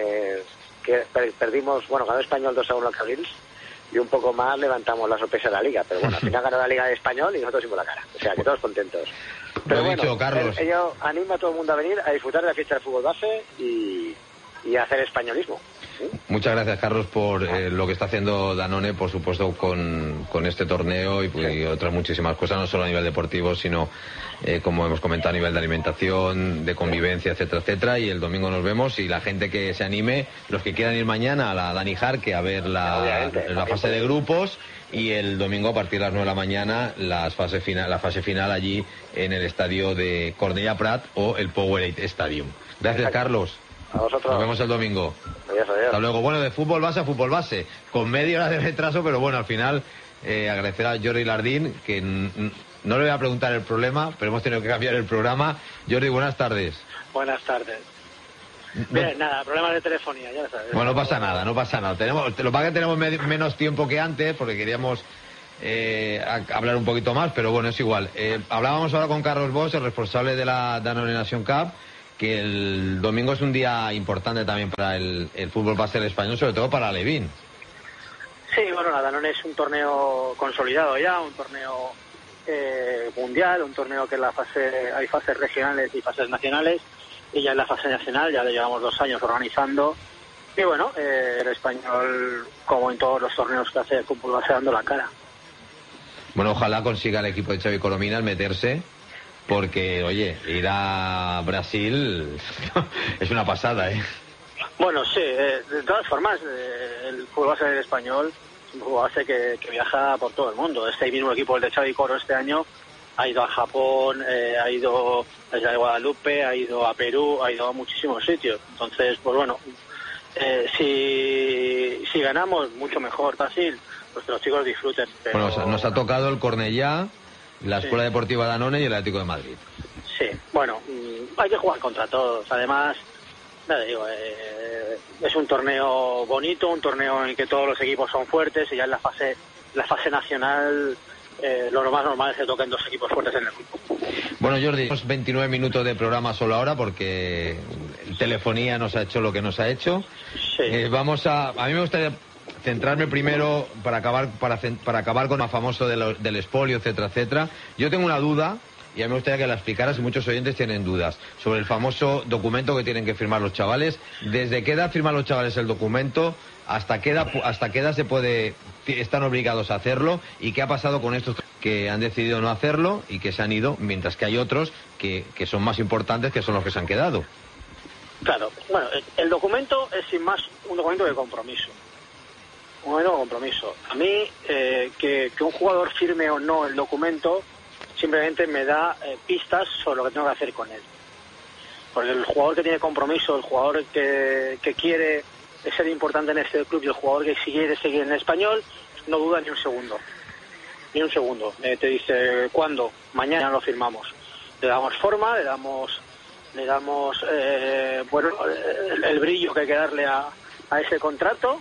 que perdimos, ganó el Español 2-1 al Cabrils, y un poco más levantamos la sorpresa de la Liga. Pero bueno, al final ganó la Liga de Español y nosotros hicimos la cara. O sea, que todos contentos. Pero lo dicho, Carlos. Yo animo a todo el mundo a venir a disfrutar de la fiesta del fútbol base y a hacer españolismo. Muchas gracias, Carlos, por lo que está haciendo Danone, por supuesto, con este torneo y otras muchísimas cosas, no solo a nivel deportivo, sino, como hemos comentado, a nivel de alimentación, de convivencia, etcétera, etcétera. Y el domingo nos vemos, y la gente que se anime, los que quieran ir mañana a la Dani Jarque a ver la fase de grupos, y el domingo a partir de las 9 de la mañana la fase final allí en el estadio de Cornellà Prat o el Powerade Stadium. Gracias, Carlos. A vosotros. Nos vemos el domingo. Adiós. Hasta luego. Bueno, de fútbol base a fútbol base, con media hora de retraso, pero bueno, al final agradecer a Jordi Lardín, que no le voy a preguntar el problema, pero hemos tenido que cambiar el programa. Jordi, buenas tardes. Buenas tardes. Bien, nada, problemas de telefonía, ya lo sabes. Bueno, no pasa nada. Lo que pasa es que tenemos menos tiempo que antes, porque queríamos hablar un poquito más, pero bueno, es igual. Hablábamos ahora con Carlos Bosch, el responsable de la Danone Nation Cup, que el domingo es un día importante también para el fútbol base del Español, sobre todo para Alevín. Sí, la Danone es un torneo consolidado ya, un torneo mundial, un torneo que hay fases regionales y fases nacionales, y ya en la fase nacional ya le llevamos 2 años organizando, y el Español, como en todos los torneos que hace el fútbol base, dando la cara. Bueno, ojalá consiga el equipo de Xavi Colominas meterse, porque, oye, ir a Brasil es una pasada, Bueno, sí, de todas formas, el fútbol base del Español es un fútbol base que viaja por todo el mundo. Este mismo equipo, el de Xavi Coro, este año ha ido a Japón, ha ido a Guadalupe, ha ido a Perú, ha ido a muchísimos sitios. Entonces, si ganamos, mucho mejor, fácil, pues que los chicos disfruten. Pero... Bueno, nos ha tocado el Cornellà, la Escuela Deportiva Danone y el Atlético de Madrid. Sí, hay que jugar contra todos. Además, es un torneo bonito, un torneo en que todos los equipos son fuertes, y ya en la fase nacional lo más normal es que toquen 2 equipos fuertes en el grupo. Bueno, Jordi, tenemos 29 minutos de programa solo ahora porque telefonía nos ha hecho lo que nos ha hecho. Sí. A mí me gustaría centrarme primero para acabar con lo famoso del expolio, etcétera, etcétera. Yo tengo una duda, y a mí me gustaría que la explicaras, y muchos oyentes tienen dudas, sobre el famoso documento que tienen que firmar los chavales. ¿Desde qué edad firman los chavales el documento? ¿Hasta qué edad están obligados a hacerlo? ¿Y qué ha pasado con estos que han decidido no hacerlo y que se han ido, mientras que hay otros que son más importantes, que son los que se han quedado? Claro, el documento es sin más un documento de compromiso. compromiso. A mí, que un jugador firme o no el documento, simplemente me da pistas sobre lo que tengo que hacer con él. Porque el jugador que tiene compromiso, el jugador que quiere ser importante en este club y el jugador que quiere seguir en el Español, no duda ni un segundo. Ni un segundo. Te dice, ¿cuándo? Mañana lo firmamos. Le damos forma, le damos el brillo que hay que darle a ese contrato.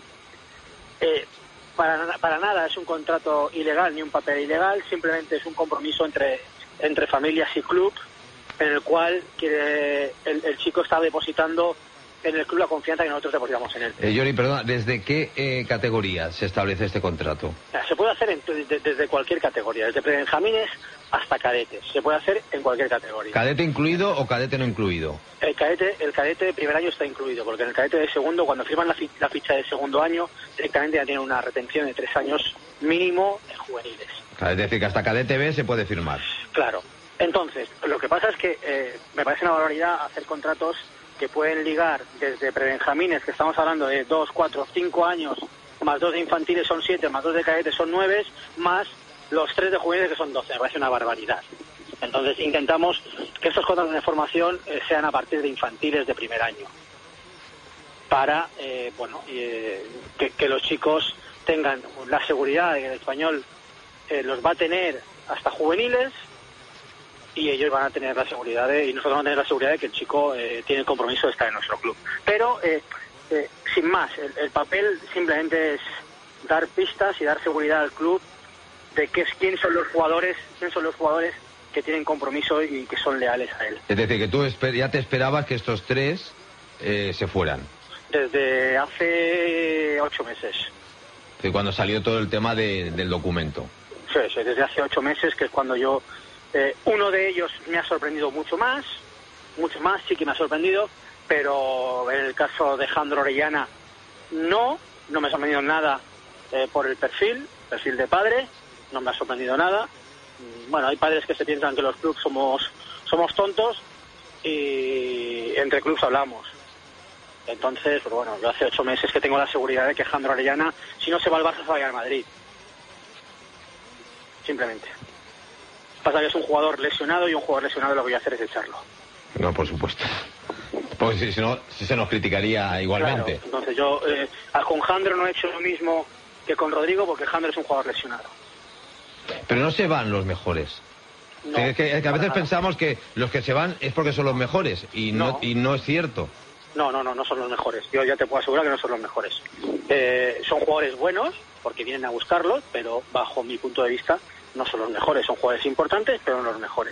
Para nada es un contrato ilegal ni un papel ilegal, simplemente es un compromiso entre familias y club, en el cual el chico está depositando en el club la confianza que nosotros depositamos en él. Jordi, perdona, ¿desde qué categoría se establece este contrato? Se puede hacer desde cualquier categoría, desde prebenjamines hasta cadetes. Se puede hacer en cualquier categoría. ¿Cadete incluido o cadete no incluido? El cadete de primer año está incluido, porque en el cadete de segundo, cuando firman la ficha de segundo año, directamente ya tienen una retención de 3 años mínimo en juveniles. Es decir, que hasta cadete B se puede firmar. Claro. Entonces, lo que pasa es que me parece una barbaridad hacer contratos que pueden ligar desde prebenjamines, que estamos hablando de 2, 4, 5 años, más 2 de infantiles son 7, más 2 de cadetes son 9, más los 3 de juveniles que son 12. Me parece una barbaridad. Entonces intentamos que estos contratos de formación sean a partir de infantiles de primer año, para que los chicos tengan la seguridad de que el Español los va a tener hasta juveniles, y ellos van a tener la seguridad y nosotros vamos a tener la seguridad de que el chico tiene el compromiso de estar en nuestro club. Pero sin más, el papel simplemente es dar pistas y dar seguridad al club de quién son los jugadores que tienen compromiso y que son leales a él. Es decir, que tú ya te esperabas que estos 3 se fueran. Desde hace 8 meses. Sí, cuando salió todo el tema del documento. Sí, desde hace 8 meses, que es cuando yo... uno de ellos me ha sorprendido mucho más, sí que me ha sorprendido, pero en el caso de Jandro Orellana no me ha sorprendido nada por el perfil de padre, no me ha sorprendido nada. Bueno, hay padres que se piensan que los clubs somos tontos y entre clubs hablamos. Entonces, pues bueno, yo hace 8 meses que tengo la seguridad de que Jandro Orellana, si no se va al Barça, se va a ir al Madrid. Simplemente. Pasa que es un jugador lesionado y un jugador lesionado lo que voy a hacer es echarlo. No, por supuesto. Pues si no, se nos criticaría igualmente. Claro, entonces yo con Jandro no he hecho lo mismo que con Rodrigo, porque Jandro es un jugador lesionado. Pero no se van los mejores. No, es que a veces pensamos que los que se van es porque son los mejores y no es cierto. No son los mejores. Yo ya te puedo asegurar que no son los mejores. Son jugadores buenos porque vienen a buscarlos, pero bajo mi punto de vista no son los mejores. Son jugadores importantes, pero no los mejores.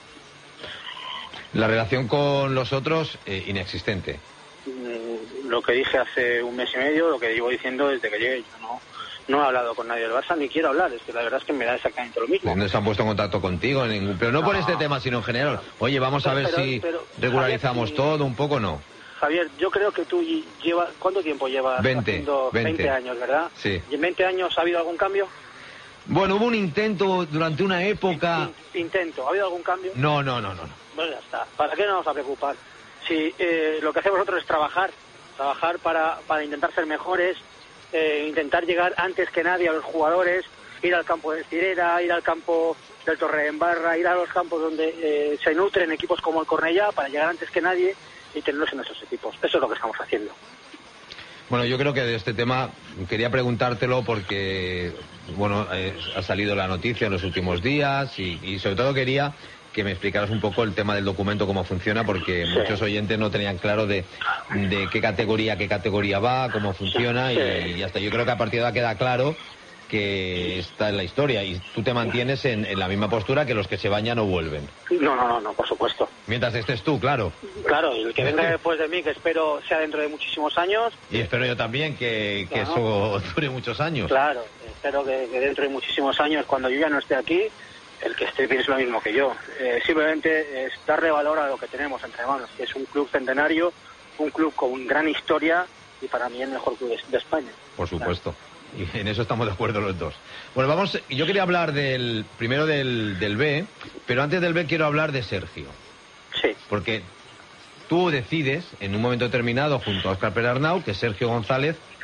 La relación con los otros, inexistente. Lo que dije hace 1 mes y medio, lo que llevo diciendo desde que llegué, yo no he hablado con nadie del Barça, ni quiero hablar. Es que la verdad es que me da exactamente lo mismo. No se han puesto en contacto contigo, pero no por este tema, sino en general. Oye, vamos a ver si regularizamos todo un poco, ¿no? Javier, yo creo que tú llevas... ¿Cuánto tiempo llevas? 20 años, ¿verdad? Sí. ¿Y en 20 años ha habido algún cambio? Bueno, hubo un intento durante una época... ¿Intento? ¿Ha habido algún cambio? No. Bueno, ya está. ¿Para qué nos vamos a preocupar? Si lo que hacemos nosotros es trabajar para intentar ser mejores, intentar llegar antes que nadie a los jugadores, ir al campo de Cirera, ir al campo del Torredembarra, ir a los campos donde se nutren equipos como el Cornellá para llegar antes que nadie y tenerlos en nuestros equipos. Eso es lo que estamos haciendo. Bueno, yo creo que de este tema quería preguntártelo porque, bueno, ha salido la noticia en los últimos días y sobre todo quería que me explicaras un poco el tema del documento, cómo funciona, porque muchos oyentes no tenían claro de qué categoría va, cómo funciona y hasta yo creo que a partir de ahora queda claro que está en la historia y tú te mantienes en la misma postura que los que se van ya no vuelven. No, por supuesto. Mientras estés tú, claro. Claro, y el que venga después de mí, que espero sea dentro de muchísimos años. Y espero yo también que eso dure muchos años. Claro, espero que dentro de muchísimos años, cuando yo ya no esté aquí, el que esté piense lo mismo que yo. Simplemente es darle valor a lo que tenemos entre manos, que es un club centenario, un club con gran historia y para mí el mejor club de España. Por supuesto. Y en eso estamos de acuerdo los dos. Bueno, yo quería hablar primero del B, pero antes del B quiero hablar de Sergio. Sí. Porque tú decides, en un momento determinado, junto a Óscar Perarnau, que Sergio González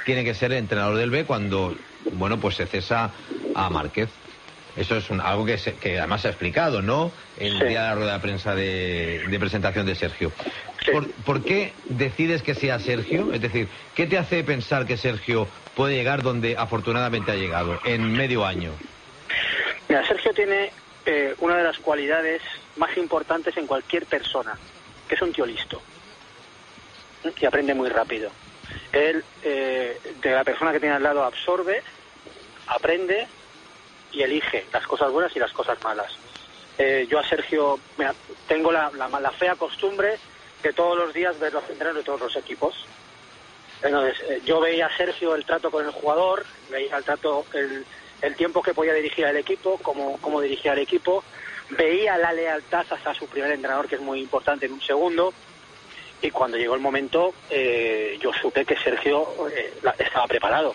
tiene que ser el entrenador del B cuando, bueno, pues se cesa a Márquez. Eso es algo que además se ha explicado, ¿no? El día de la rueda de prensa de presentación de Sergio. Sí. ¿Por qué decides que sea Sergio? Es decir, ¿qué te hace pensar que Sergio puede llegar donde afortunadamente ha llegado, en medio año? Mira, Sergio tiene una de las cualidades más importantes en cualquier persona, que es un tío listo. Y aprende muy rápido. Él, de la persona que tiene al lado, absorbe, aprende y elige las cosas buenas y las cosas malas. Yo a Sergio, mira, tengo la fea costumbre de todos los días ver los entrenos de todos los equipos. Entonces, yo veía a Sergio el trato con el jugador, veía el trato, el tiempo que podía dirigir al equipo, cómo dirigía al equipo, veía la lealtad hasta su primer entrenador, que es muy importante en un segundo, y cuando llegó el momento, yo supe que Sergio estaba preparado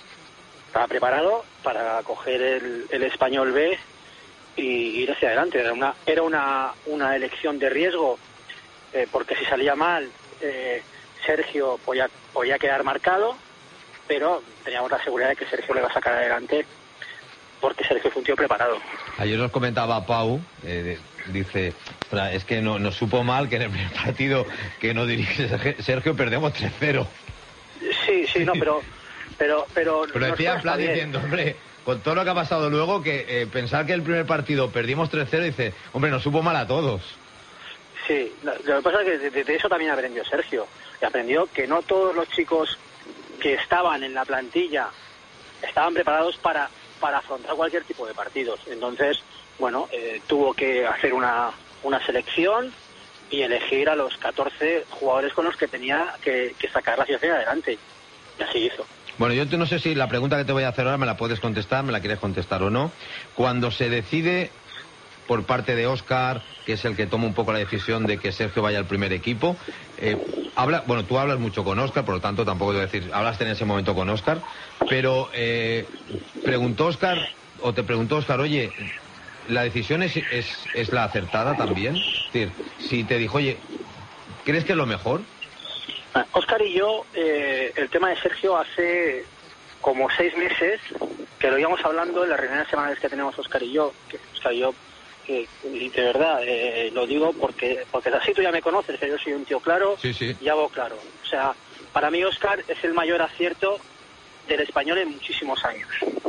para coger el Español B y ir hacia adelante. Era una elección de riesgo, porque si salía mal, Sergio podía quedar marcado, pero teníamos la seguridad de que Sergio le iba a sacar adelante, porque Sergio fue un tío preparado. Ayer nos comentaba Pau, dice, es que nos supo mal que en el primer partido que no dirige Sergio perdemos 3-0. Sí, no, pero decía en plan diciendo, hombre, con todo lo que ha pasado luego, que pensar que el primer partido perdimos 3-0, dice, hombre, nos supo mal a todos. Sí, lo que pasa es que de eso también aprendió Sergio. Y aprendió que no todos los chicos que estaban en la plantilla estaban preparados para afrontar cualquier tipo de partidos. Entonces, bueno, tuvo que hacer una selección y elegir a los 14 jugadores con los que tenía que sacar la situación adelante. Y así hizo. Bueno, yo no sé si la pregunta que te voy a hacer ahora me la puedes contestar, me la quieres contestar o no. Cuando se decide por parte de Óscar, que es el que toma un poco la decisión de que Sergio vaya al primer equipo, tú hablas mucho con Óscar, por lo tanto tampoco te voy a decir, hablaste en ese momento con Óscar, pero te preguntó Óscar, oye, ¿la decisión es la acertada también? Es decir, si te dijo, oye, ¿crees que es lo mejor? Óscar y yo, el tema de Sergio hace como 6 meses que lo íbamos hablando en las reuniones semanales que tenemos Óscar y yo, y de verdad, lo digo porque así tú ya me conoces, que yo soy un tío claro, sí. Y hago claro. O sea, para mí Óscar es el mayor acierto del Español en muchísimos años.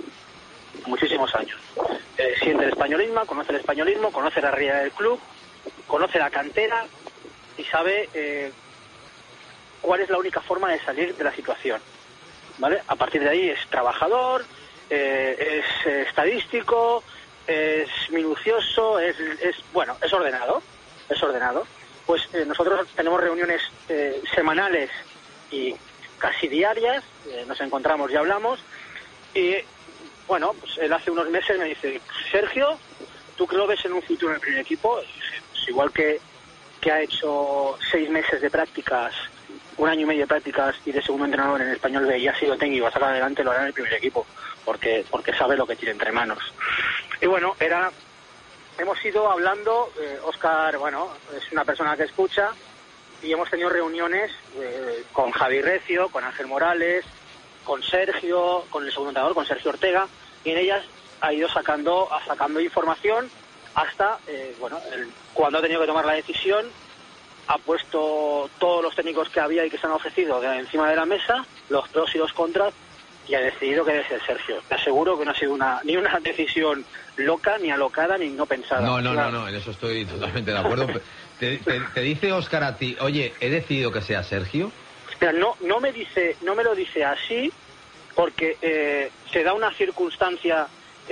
Siente el españolismo, conoce la realidad del club, conoce la cantera y sabe cuál es la única forma de salir de la situación, ¿vale? A partir de ahí es trabajador, es estadístico, es minucioso, es ordenado. Pues nosotros tenemos reuniones semanales y casi diarias, nos encontramos y hablamos, y bueno, pues él hace unos meses me dice, Sergio, ¿tú qué lo ves en un futuro en el primer equipo? Pues igual que ha hecho 6 meses de prácticas, 1 año y medio de prácticas y de segundo entrenador en el Español B y ha sido técnico y va a sacar adelante, lo hará en el primer equipo, porque sabe lo que tiene entre manos. Y bueno, hemos ido hablando, Óscar, bueno, es una persona que escucha, y hemos tenido reuniones con Javi Recio, con Ángel Morales, con Sergio, con el segundo entrenador, con Sergio Ortega, y en ellas ha ido sacando información hasta, cuando ha tenido que tomar la decisión, ha puesto todos los técnicos que había y que se han ofrecido encima de la mesa, los pros y los contras, y ha decidido que debe ser Sergio. Te aseguro que no ha sido ni una decisión loca, ni alocada, ni no pensada. No, en eso estoy totalmente de acuerdo. ¿Te dice Óscar a ti, oye, he decidido que sea Sergio? Mira, no me lo dice así, porque se da una circunstancia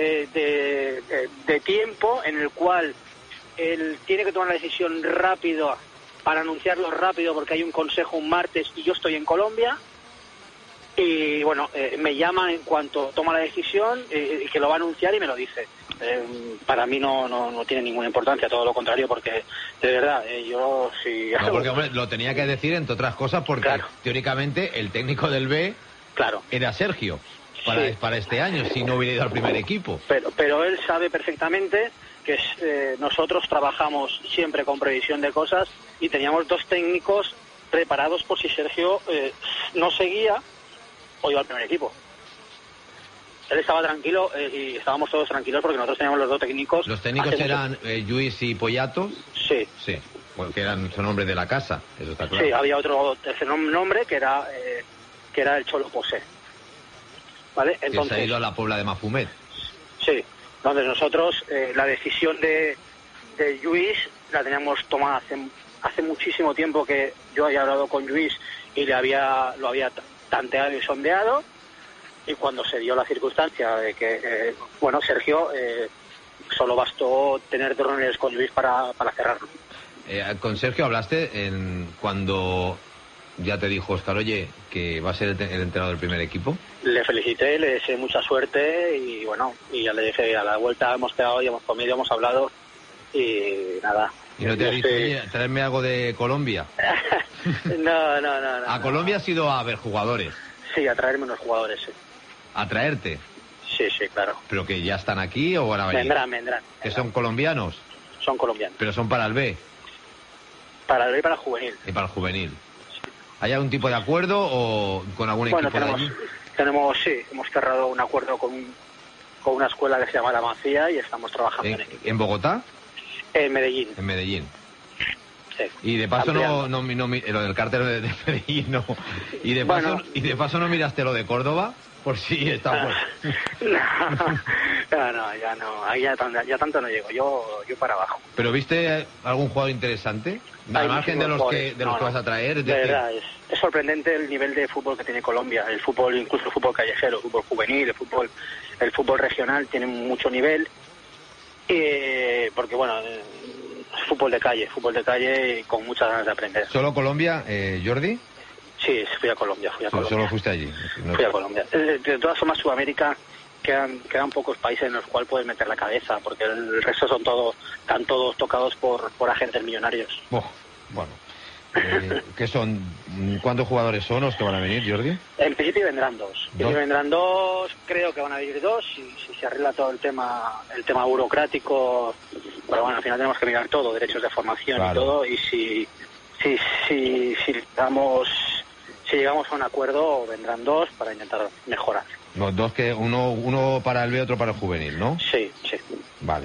de tiempo en el cual él tiene que tomar la decisión rápido para anunciarlo rápido, porque hay un consejo un martes y yo estoy en Colombia. Y bueno, me llama en cuanto toma la decisión, que lo va a anunciar y me lo dice. Para mí no tiene ninguna importancia, todo lo contrario, porque de verdad, yo sí... No, porque hombre, lo tenía que decir, entre otras cosas, porque teóricamente el técnico del B era Sergio para este año, si no hubiera ido al primer equipo. Pero él sabe perfectamente que nosotros trabajamos siempre con previsión de cosas y teníamos 2 técnicos preparados por si Sergio no seguía. o iba al primer equipo. Él estaba tranquilo y estábamos todos tranquilos porque nosotros teníamos los dos técnicos. ¿Los técnicos eran Lluís y Poyatos? Sí. Sí, porque son hombres de la casa, eso está claro. Sí, había otro tercer nombre que era el Cholo Posé. ¿Vale? Entonces, que se ha ido a la Pobla de Mafumet. Sí, entonces nosotros la decisión de Lluís la teníamos tomada hace muchísimo tiempo, que yo había hablado con Lluís y lo había tanteado y sondeado, y cuando se dio la circunstancia de que, Sergio, solo bastó tener 2 reuniones con Lluís para cerrarlo. Con Sergio hablaste cuando ya te dijo Óscar, oye, que va a ser el entrenador del primer equipo. Le felicité, le deseé mucha suerte y y ya le dije, a la vuelta hemos quedado y hemos comido, hemos hablado y nada. ¿Y no te ha dicho, oye, traerme algo de Colombia? No. ¿A Colombia has ido a ver jugadores? Sí, a traerme unos jugadores, sí. ¿A traerte? Sí, claro. ¿Pero que ya están aquí o van a venir? Vendrán. ¿Que son colombianos? Son colombianos. ¿Pero son para el B? Para el B y para el juvenil. Y para el juvenil. Sí. ¿Hay algún tipo de acuerdo o con algún equipo de allí? Hemos cerrado un acuerdo con una escuela que se llama La Mancía y estamos trabajando en ello. ¿En Bogotá? En Medellín. En Medellín. Sí. Y de paso no lo del cártel de Medellín no. Y de paso no miraste lo de Córdoba, por si estamos. No, ya no. Ahí ya tanto no llego. Yo para abajo. ¿Pero viste algún jugador interesante? Al margen de los que vas a traer. De verdad, es sorprendente el nivel de fútbol que tiene Colombia. El fútbol, incluso el fútbol callejero, el fútbol juvenil, el fútbol regional tiene mucho nivel. Porque fútbol de calle y con muchas ganas de aprender. ¿Solo Colombia, Jordi? Sí, fui a Colombia. Solo fuiste allí. Fui a Colombia. De todas formas, Sudamérica quedan pocos países en los cuales puedes meter la cabeza, porque el resto están todos tocados por agentes millonarios. Bueno. ¿Qué son? ¿Cuántos jugadores son los que van a venir, Jordi? En principio vendrán 2. Creo que van a venir 2 si se arregla todo el tema burocrático. Pero al final tenemos que mirar todo, derechos de formación, claro. Y todo, y si llegamos a un acuerdo, vendrán 2 para intentar mejorar. Los 2 que uno para el B, otro para el juvenil, ¿no? Sí. Vale.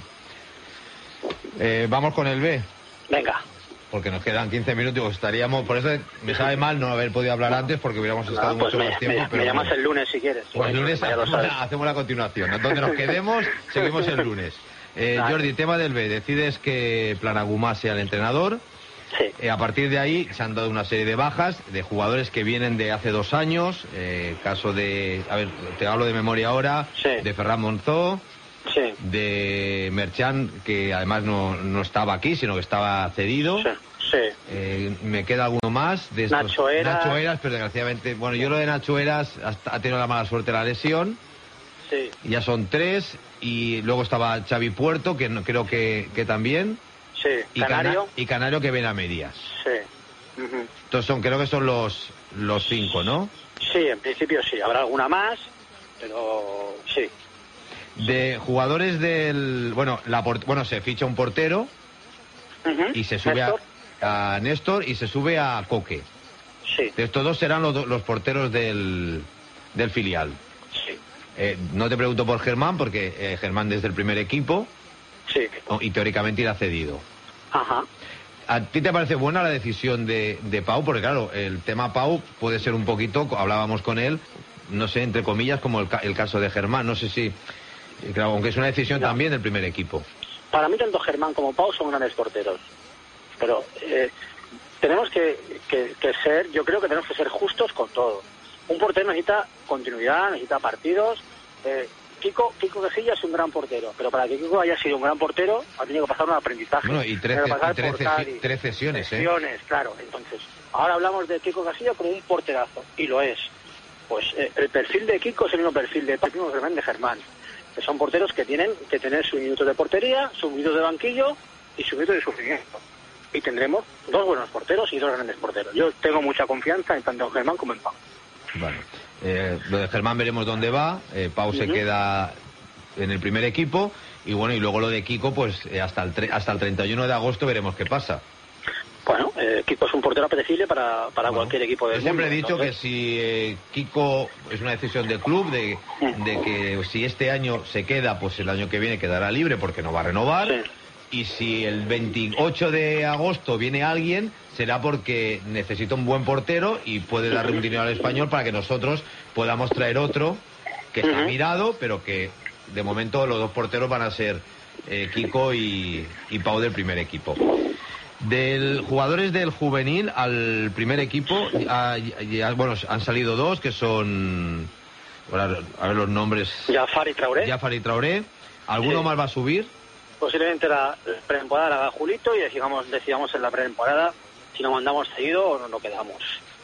Vamos con el B. Venga. Porque nos quedan 15 minutos, estaríamos... Por eso me sabe mal no haber podido hablar antes, porque hubiéramos estado mucho más tiempo. Me llamas el lunes si quieres. Pues el lunes hacemos la continuación. Donde nos quedemos, seguimos el lunes. Jordi, tema del B. Decides que Planagumá sea el entrenador. Sí. A partir de ahí se han dado una serie de bajas de jugadores que vienen de hace 2 años. Caso de... A ver, te hablo de memoria ahora. Sí. De Ferran Monzó. Sí. De Merchan, que además no estaba aquí, sino que estaba cedido. Sí. Me queda alguno más de estos. Nacho Eras, pero desgraciadamente, yo lo de Nacho Eras ha tenido la mala suerte la lesión. Sí. Ya son 3, y luego estaba Xavi Puerto, que no, creo que también. Sí. Y Canario, que ven a medias. Sí. Uh-huh. Entonces creo que son los 5, ¿no? Sí, en principio sí. Habrá alguna más, pero sí. De jugadores del... se ficha un portero. Uh-huh. Y se sube a Néstor y se sube a Coque. Sí. Estos 2 serán los porteros del filial. Sí. No te pregunto por Germán, porque Germán desde el primer equipo. Sí. Y teóricamente irá cedido. Ajá. ¿A ti te parece buena la decisión de Pau? Porque claro, el tema Pau puede ser un poquito, hablábamos con él, no sé, entre comillas, como el caso de Germán. No sé si... Claro, aunque es una decisión también del primer equipo. Para mí tanto Germán como Pau son grandes porteros. Pero tenemos que ser, yo creo que tenemos que ser justos con todo. Un portero necesita continuidad, necesita partidos. Kiko Casilla es un gran portero, pero para que Kiko haya sido un gran portero ha tenido que pasar un aprendizaje. Bueno, y 3 sesiones, Sesiones, claro. Entonces, ahora hablamos de Kiko Casilla como un porterazo, y lo es. Pues el perfil de Kiko es el mismo perfil de Germán. Que son porteros que tienen que tener sus minutos de portería, sus minutos de banquillo y sus minutos de sufrimiento. Y tendremos 2 buenos porteros y 2 grandes porteros. Yo tengo mucha confianza en tanto en Germán como en Pau. Bueno, lo de Germán veremos dónde va. Pau se queda en el primer equipo. Y luego lo de Kiko, pues hasta el 31 de agosto veremos qué pasa. Bueno, Kiko es un portero apetecible para cualquier equipo del mundo. Siempre he dicho que si Kiko es una decisión del club de que si este año se queda, pues el año que viene quedará libre porque no va a renovar. Sí. Y si el 28 de agosto viene alguien, será porque necesita un buen portero y puede darle un dinero al Español para que nosotros podamos traer otro que está mirado, pero que de momento los dos porteros van a ser Kiko y Pau del primer equipo. Jugadores del juvenil al primer equipo, bueno, han salido dos que son, a ver los nombres. Jafar y Traoré. ¿Alguno más va a subir? Posiblemente la pretemporada la haga Julito y decidamos en la pretemporada si nos mandamos seguido o no quedamos.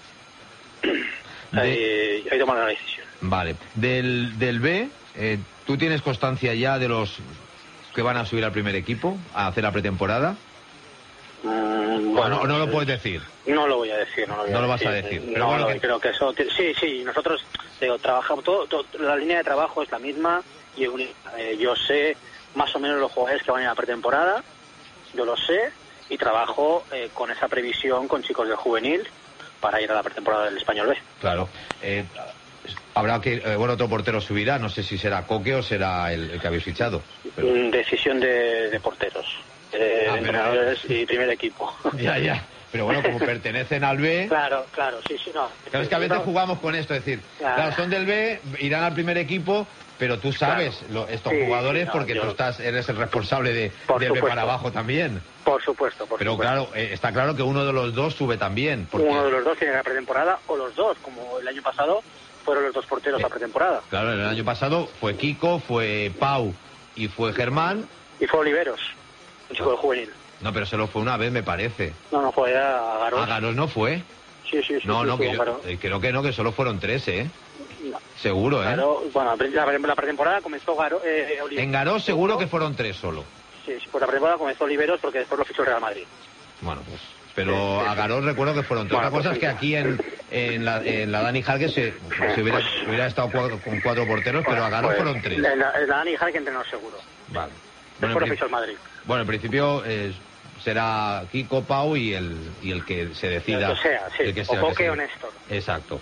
Ahí tomar la decisión. Vale. Del B, ¿tú tienes constancia ya de los que van a subir al primer equipo a hacer la pretemporada? Bueno, ¿O no lo puedes decir? No lo voy a decir. No lo vas a decir. Pero no, bueno, creo que eso... Sí, nosotros trabajamos... la línea de trabajo es la misma y yo sé más o menos los jugadores que van a ir a la pretemporada, yo lo sé, y trabajo con esa previsión con chicos del juvenil para ir a la pretemporada del Español B. Claro. Habrá que... otro portero subirá, no sé si será Coque o será el que habéis fichado. Pero... Decisión de porteros. Entrenadores y primer equipo. Ya. Pero bueno, como pertenecen al B... Claro, sí, no. Claro, es que a veces jugamos con esto, es decir, claro, son del B, irán al primer equipo, pero tú sabes estos jugadores porque tú eres el responsable del B para abajo también. Por supuesto. Pero claro, está claro que uno de los dos sube también. Porque... Uno de los dos tiene la pretemporada, o los dos, como el año pasado fueron los dos porteros a pretemporada. Claro, el año pasado fue Kiko, fue Pau y fue Germán. Y fue Oliveros, un chico del juvenil. No, pero solo fue una vez, me parece. No fue a Garós. ¿A Garós no fue? Sí. No, creo que no, que solo fueron 3, ¿eh? No. Seguro, ¿eh? Claro, bueno, la pretemporada comenzó Garós. En Garós seguro que fueron 3 solo. Sí, pues la pretemporada comenzó Oliveros porque después lo fichó el Real Madrid. Bueno, pues... Pero a Garós recuerdo que fueron 3. Otra cosa es que aquí en la Dani Jarque se hubiera estado con 4 porteros, pero a Garós fueron 3. En la Dani Jarque entrenó seguro. Vale. Después lo fichó el Madrid. Bueno, en principio será Kiko, Pau y el que se decida. El que sea, o Coque o Néstor. Exacto.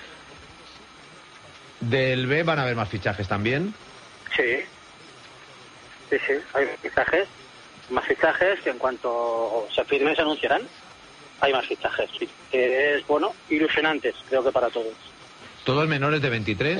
¿Del B van a haber más fichajes también? Sí, hay más fichajes que en cuanto se firmen se anunciarán. Hay más fichajes, sí. Es ilusionantes, creo que para todos. ¿Todos menores de 23?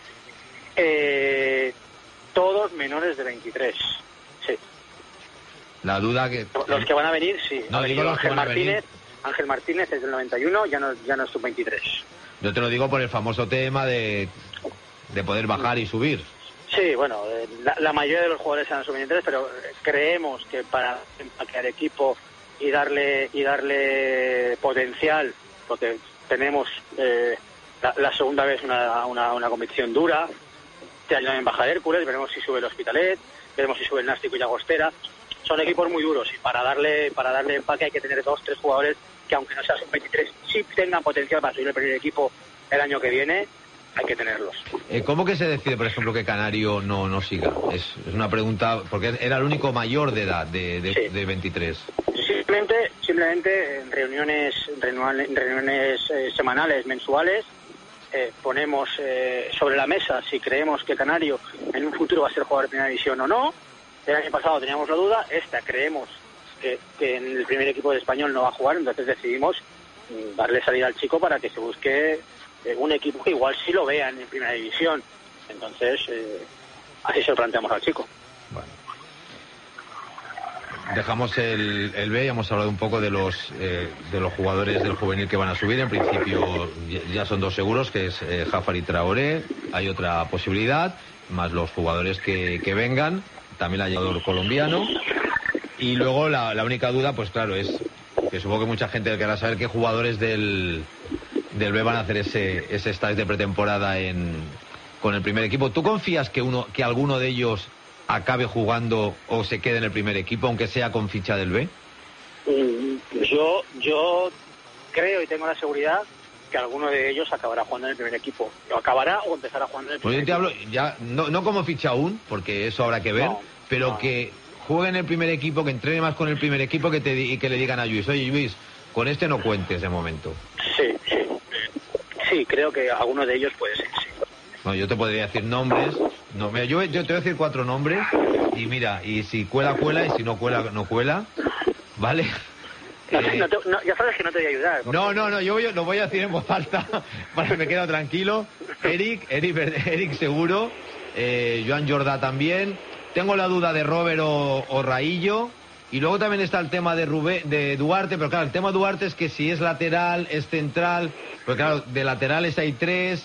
Todos menores de 23, sí. La duda que... Los que van a venir, sí. No, digo los que van a venir. Ángel Martínez es del 91, ya no es sub-23. Yo te lo digo por el famoso tema de poder bajar y subir. Sí, bueno, la mayoría de los jugadores eran sub-23, pero creemos que para empaquear equipo y darle potencial, porque tenemos la segunda vez una competición dura. Este año también baja Hércules, veremos si sube el Hospitalet, veremos si sube el Nástico y Llagostera. Son equipos muy duros y para darle empaque hay que tener 2-3 jugadores que, aunque no sean sub-23, sí tengan potencial para subir el primer equipo el año que viene. Hay que tenerlos. ¿Cómo que se decide, por ejemplo, que Canario no siga? Es una pregunta, porque era el único mayor de edad, de 23. Simplemente en reuniones semanales, mensuales, ponemos sobre la mesa si creemos que Canario en un futuro va a ser jugador de primera división o no. El año pasado teníamos la duda, creemos que en el primer equipo de Español no va a jugar, entonces decidimos darle salida al chico para que se busque un equipo que igual sí lo vean en primera división. Entonces así se lo planteamos al chico. Bueno. Dejamos el B y hemos hablado un poco de los jugadores del juvenil que van a subir. En principio ya son 2 seguros, que es Jafar y Traoré. Hay otra posibilidad, más los jugadores que vengan. También el jugador colombiano. Y luego la única duda, pues claro, es que supongo que mucha gente querrá saber qué jugadores del B van a hacer ese stage de pretemporada con el primer equipo. ¿Tú confías que alguno de ellos acabe jugando o se quede en el primer equipo, aunque sea con ficha del B? Yo creo y tengo la seguridad que alguno de ellos acabará jugando en el primer equipo. O acabará o empezará jugando en el primer equipo. Pues yo te hablo, ya no como ficha aún, porque eso habrá que ver, pero que juegue en el primer equipo, que entrene más con el primer equipo y que le digan a Luis, oye Luis, con este no cuentes de momento. Sí, creo que alguno de ellos puede ser, sí. No, yo te podría decir nombres. No, mira, yo te voy a decir 4 nombres y mira, y si cuela, cuela, y si no cuela, no cuela, ¿vale? Ya sabes que no te voy a ayudar. No, yo lo voy a decir en voz alta para que me quede tranquilo. Eric seguro, Joan Jordà también. Tengo la duda de Robert o Raillo. Y luego también está el tema de Duarte, pero claro, el tema de Duarte es que si es lateral, es central, porque claro, de laterales hay 3,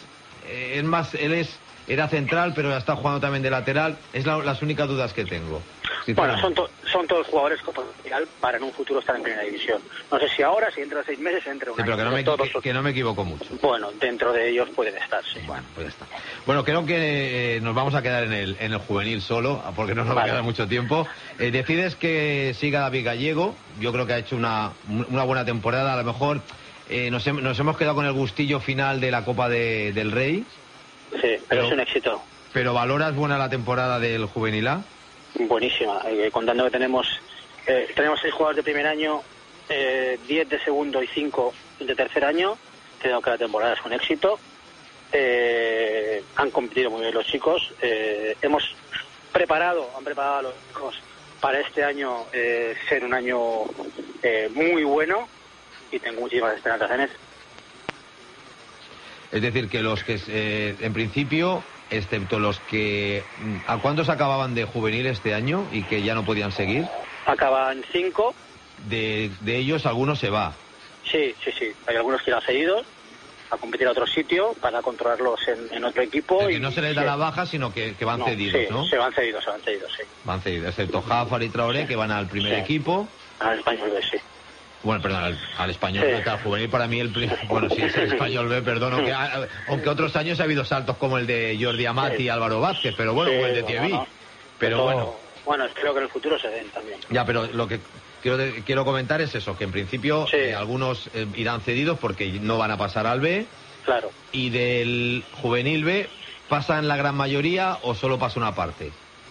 era central, pero ya está jugando también de lateral. Es las únicas dudas que tengo. Bueno, son todos jugadores con potencial para en un futuro estar en primera división. No sé si ahora, si dentro de 6 meses, entre un año. Pero que no me equivoco mucho. Bueno, dentro de ellos pueden estar, sí. Bueno, pues ya está. Bueno, creo que nos vamos a quedar en el juvenil solo, porque no nos va a quedar mucho tiempo. Decides que siga David Gallego. Yo creo que ha hecho una buena temporada. A lo mejor nos hemos quedado con el gustillo final de la Copa del Rey. Sí, pero es un éxito. ¿Pero valoras buena la temporada del Juvenil A? Buenísima, contando que tenemos 6 jugadores de primer año, 10 de segundo y 5 de tercer año. Creo que la temporada es un éxito. Han competido muy bien los chicos. Han preparado a los chicos para este año ser un año muy bueno, y tengo muchísimas esperanzas en eso. Es decir, que los que en principio, excepto los que... ¿A cuántos acababan de juvenil este año y que ya no podían seguir? Acaban 5. De ellos algunos se va. Sí. Hay algunos que irán cedidos a competir a otro sitio para controlarlos en otro equipo. Que no se les da la baja, sino que van cedidos, sí, ¿no? Se van cedidos, sí. Van cedidos, excepto Jafar y Traoré, que van al primer equipo. Al Español B, sí. Bueno, perdón, al Español B, al juvenil para mí bueno, sí, es el Español B, perdón, aunque otros años ha habido saltos como el de Jordi Amat y Álvaro Vázquez, pero bueno, o el de Thierry. Pero bueno, espero que en el futuro se den también. Ya, pero lo que quiero comentar es eso, que en principio algunos irán cedidos porque no van a pasar al B. Claro. ¿Y del juvenil B pasan la gran mayoría o solo pasa una parte?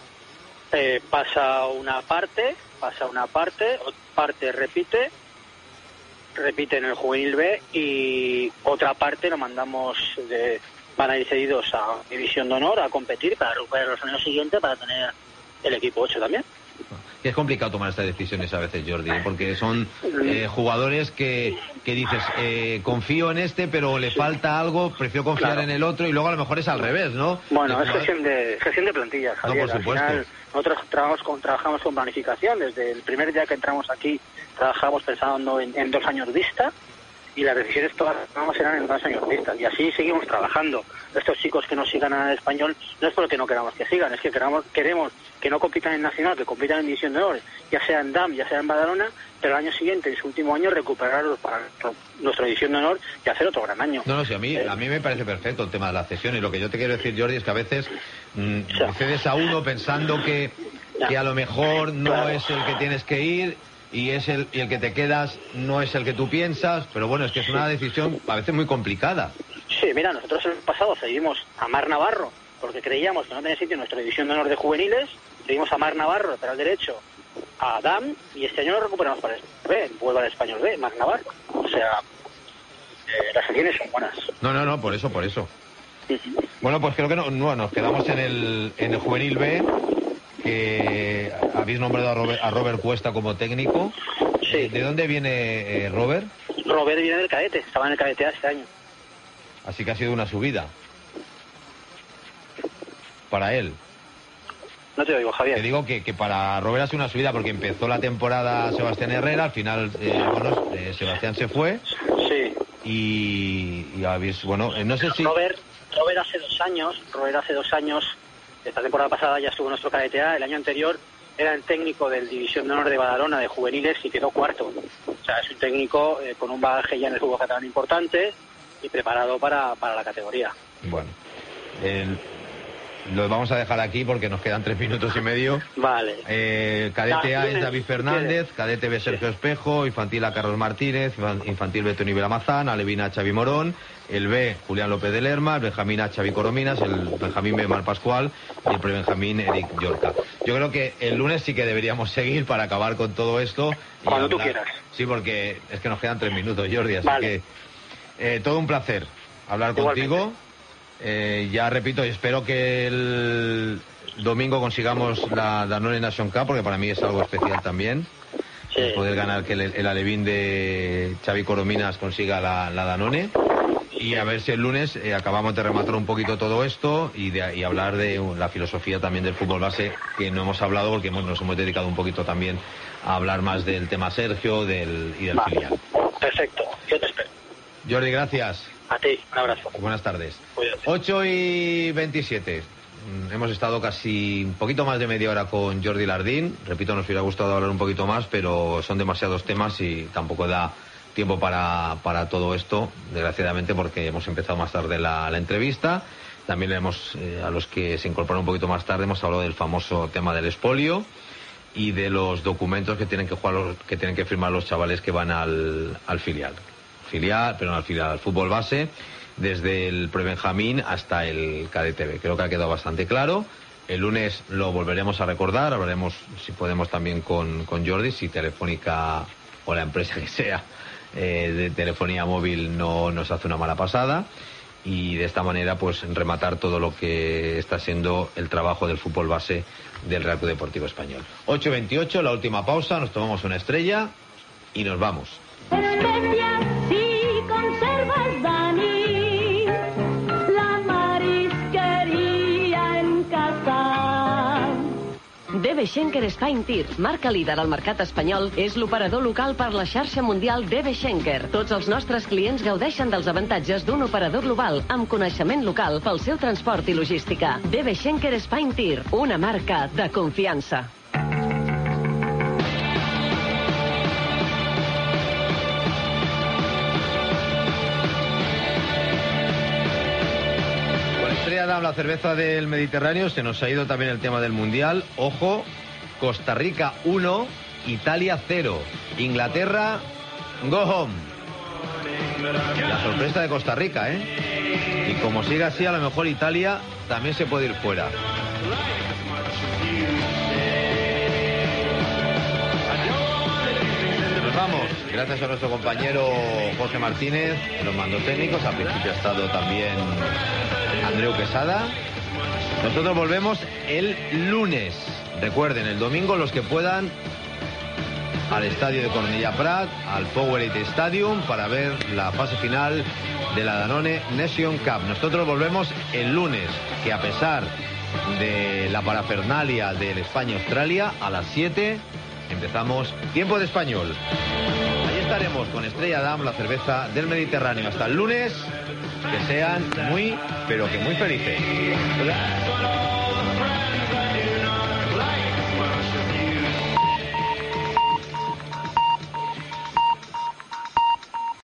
Pasa una parte, parte repite en el juvenil B, y otra parte lo mandamos van a ir cedidos a División de Honor a competir para recuperar los años siguientes para tener el equipo 8 también. Es complicado tomar estas decisiones a veces, Jordi, porque son jugadores que dices, confío en este, pero le falta algo, prefiero confiar en el otro, y luego a lo mejor es al revés, ¿no? Bueno, es gestión de plantillas, Javier. No, por supuesto. Al final, nosotros trabajamos con planificación. Desde el primer día que entramos aquí trabajamos pensando en 2 años vista, y las decisiones todas las tomamos eran en 2 años vista, y así seguimos trabajando. Estos chicos que no sigan al Español no es porque no queramos que sigan, es que queremos que no compitan en Nacional, que compitan en División de Honor, ya sea en DAM, ya sea en Badalona, pero al año siguiente, en su último año, recuperarlos para nuestra División de Honor y hacer otro gran año. No, sí, a mí me parece perfecto el tema de la cesión, y lo que yo te quiero decir, Jordi, es que a veces cedes a uno pensando que a lo mejor no es el que tienes que ir, y el que te quedas no es el que tú piensas, pero bueno, es que es una decisión a veces muy complicada. Sí, mira, nosotros en el pasado cedimos a Mar Navarro porque creíamos que no tenía sitio en nuestra División de Honor de juveniles, cedimos a Mar Navarro, lateral derecho, a DAM, y este año lo recuperamos para el B, vuelve al Español B, Mar Navarro. O sea, las acciones son buenas. No, por eso. Bueno, pues creo que nos quedamos en el juvenil B, que habéis nombrado a Robert Cuesta como técnico. Sí. ¿De dónde viene Robert? Robert viene del cadete, estaba en el cadete este año. Así que ha sido una subida para él. No te oigo, Javier. Te digo que para Robert ha sido una subida porque empezó la temporada Sebastián Herrera, al final Sebastián se fue. Sí. Y habéis, no sé si... Robert hace 2 años, esta temporada pasada ya estuvo en nuestro cadete A, el año anterior era el técnico del División de Honor de Badalona de juveniles y quedó 4º. O sea, es un técnico con un bagaje ya en el fútbol catalán importante y preparado para la categoría. Bueno, lo vamos a dejar aquí porque nos quedan 3 minutos y medio. Vale. Cadete A es David Fernández, cadete B Sergio Espejo, infantil A Carlos Martínez, infantil B Tony Belamazán, alevina Xavi Morón, el B Julián López de Lerma, el Benjamín A Xavi Corominas, el Benjamín B Mar Pascual y el prebenjamín Eric Llorca. yo creo que el lunes sí que deberíamos seguir para acabar con todo esto. Cuando tú quieras. Sí, porque es que nos quedan 3 minutos, Jordi, así vale. que todo un placer hablar contigo. Ya repito, espero que el domingo consigamos la Danone Nation Cup, porque para mí es algo especial también. Sí. Poder ganar, que el alevín de Xavi Corominas consiga la Danone. Y a ver si el lunes acabamos de rematar un poquito todo esto y hablar de la filosofía también del fútbol base, que no hemos hablado porque nos hemos dedicado un poquito también a hablar más del tema Sergio y del filial. Perfecto, yo te espero. Jordi, gracias. A ti, un abrazo. Buenas tardes. Cuídate. 8:27. Hemos estado casi un poquito más de media hora con Jordi Lardín. Repito, nos hubiera gustado hablar un poquito más, pero son demasiados temas y tampoco da tiempo para todo esto, desgraciadamente, porque hemos empezado más tarde la entrevista. También a los que se incorporan un poquito más tarde, hemos hablado del famoso tema del expolio y de los documentos que tienen que firmar los chavales que van al filial, al fútbol base, desde el prebenjamín hasta el cadete B. Creo que ha quedado bastante claro. El lunes lo volveremos a recordar, hablaremos, si podemos, también con Jordi, si Telefónica o la empresa que sea de telefonía móvil no nos hace una mala pasada, y de esta manera pues rematar todo lo que está siendo el trabajo del fútbol base del Real Club Deportivo Español. 8:28, la última pausa, nos tomamos una estrella y nos vamos. Especias si conservas, Dani, la marisquería en casa. DB Schenker Spain Tir, marca líder al mercat espanyol, és l'operador local per la xarxa mundial DB Schenker. Tots els nostres clients gaudeixen dels avantatges d'un operador global amb coneixement local pel seu transport i logística. DB Schenker Spain Tir, una marca de confiança. La cerveza del Mediterráneo, se nos ha ido también el tema del Mundial. Ojo, Costa Rica 1, Italia 0. Inglaterra, go home. La sorpresa de Costa Rica, ¿eh? Y como siga así, a lo mejor Italia también se puede ir fuera. Nos vamos. Gracias a nuestro compañero Jorge Martínez en los mandos técnicos. Al principio ha estado también Andreu Quesada. Nosotros volvemos el lunes. Recuerden, el domingo los que puedan al estadio de Cornellà Prat, al Powerade Stadium, para ver la fase final de la Danone Nation Cup. Nosotros volvemos el lunes, que a pesar de la parafernalia del España-Australia, a las 7 empezamos Tiempo de Español. Ahí estaremos con Estrella Damm, la cerveza del Mediterráneo. Hasta el lunes, que sean muy, pero que muy felices.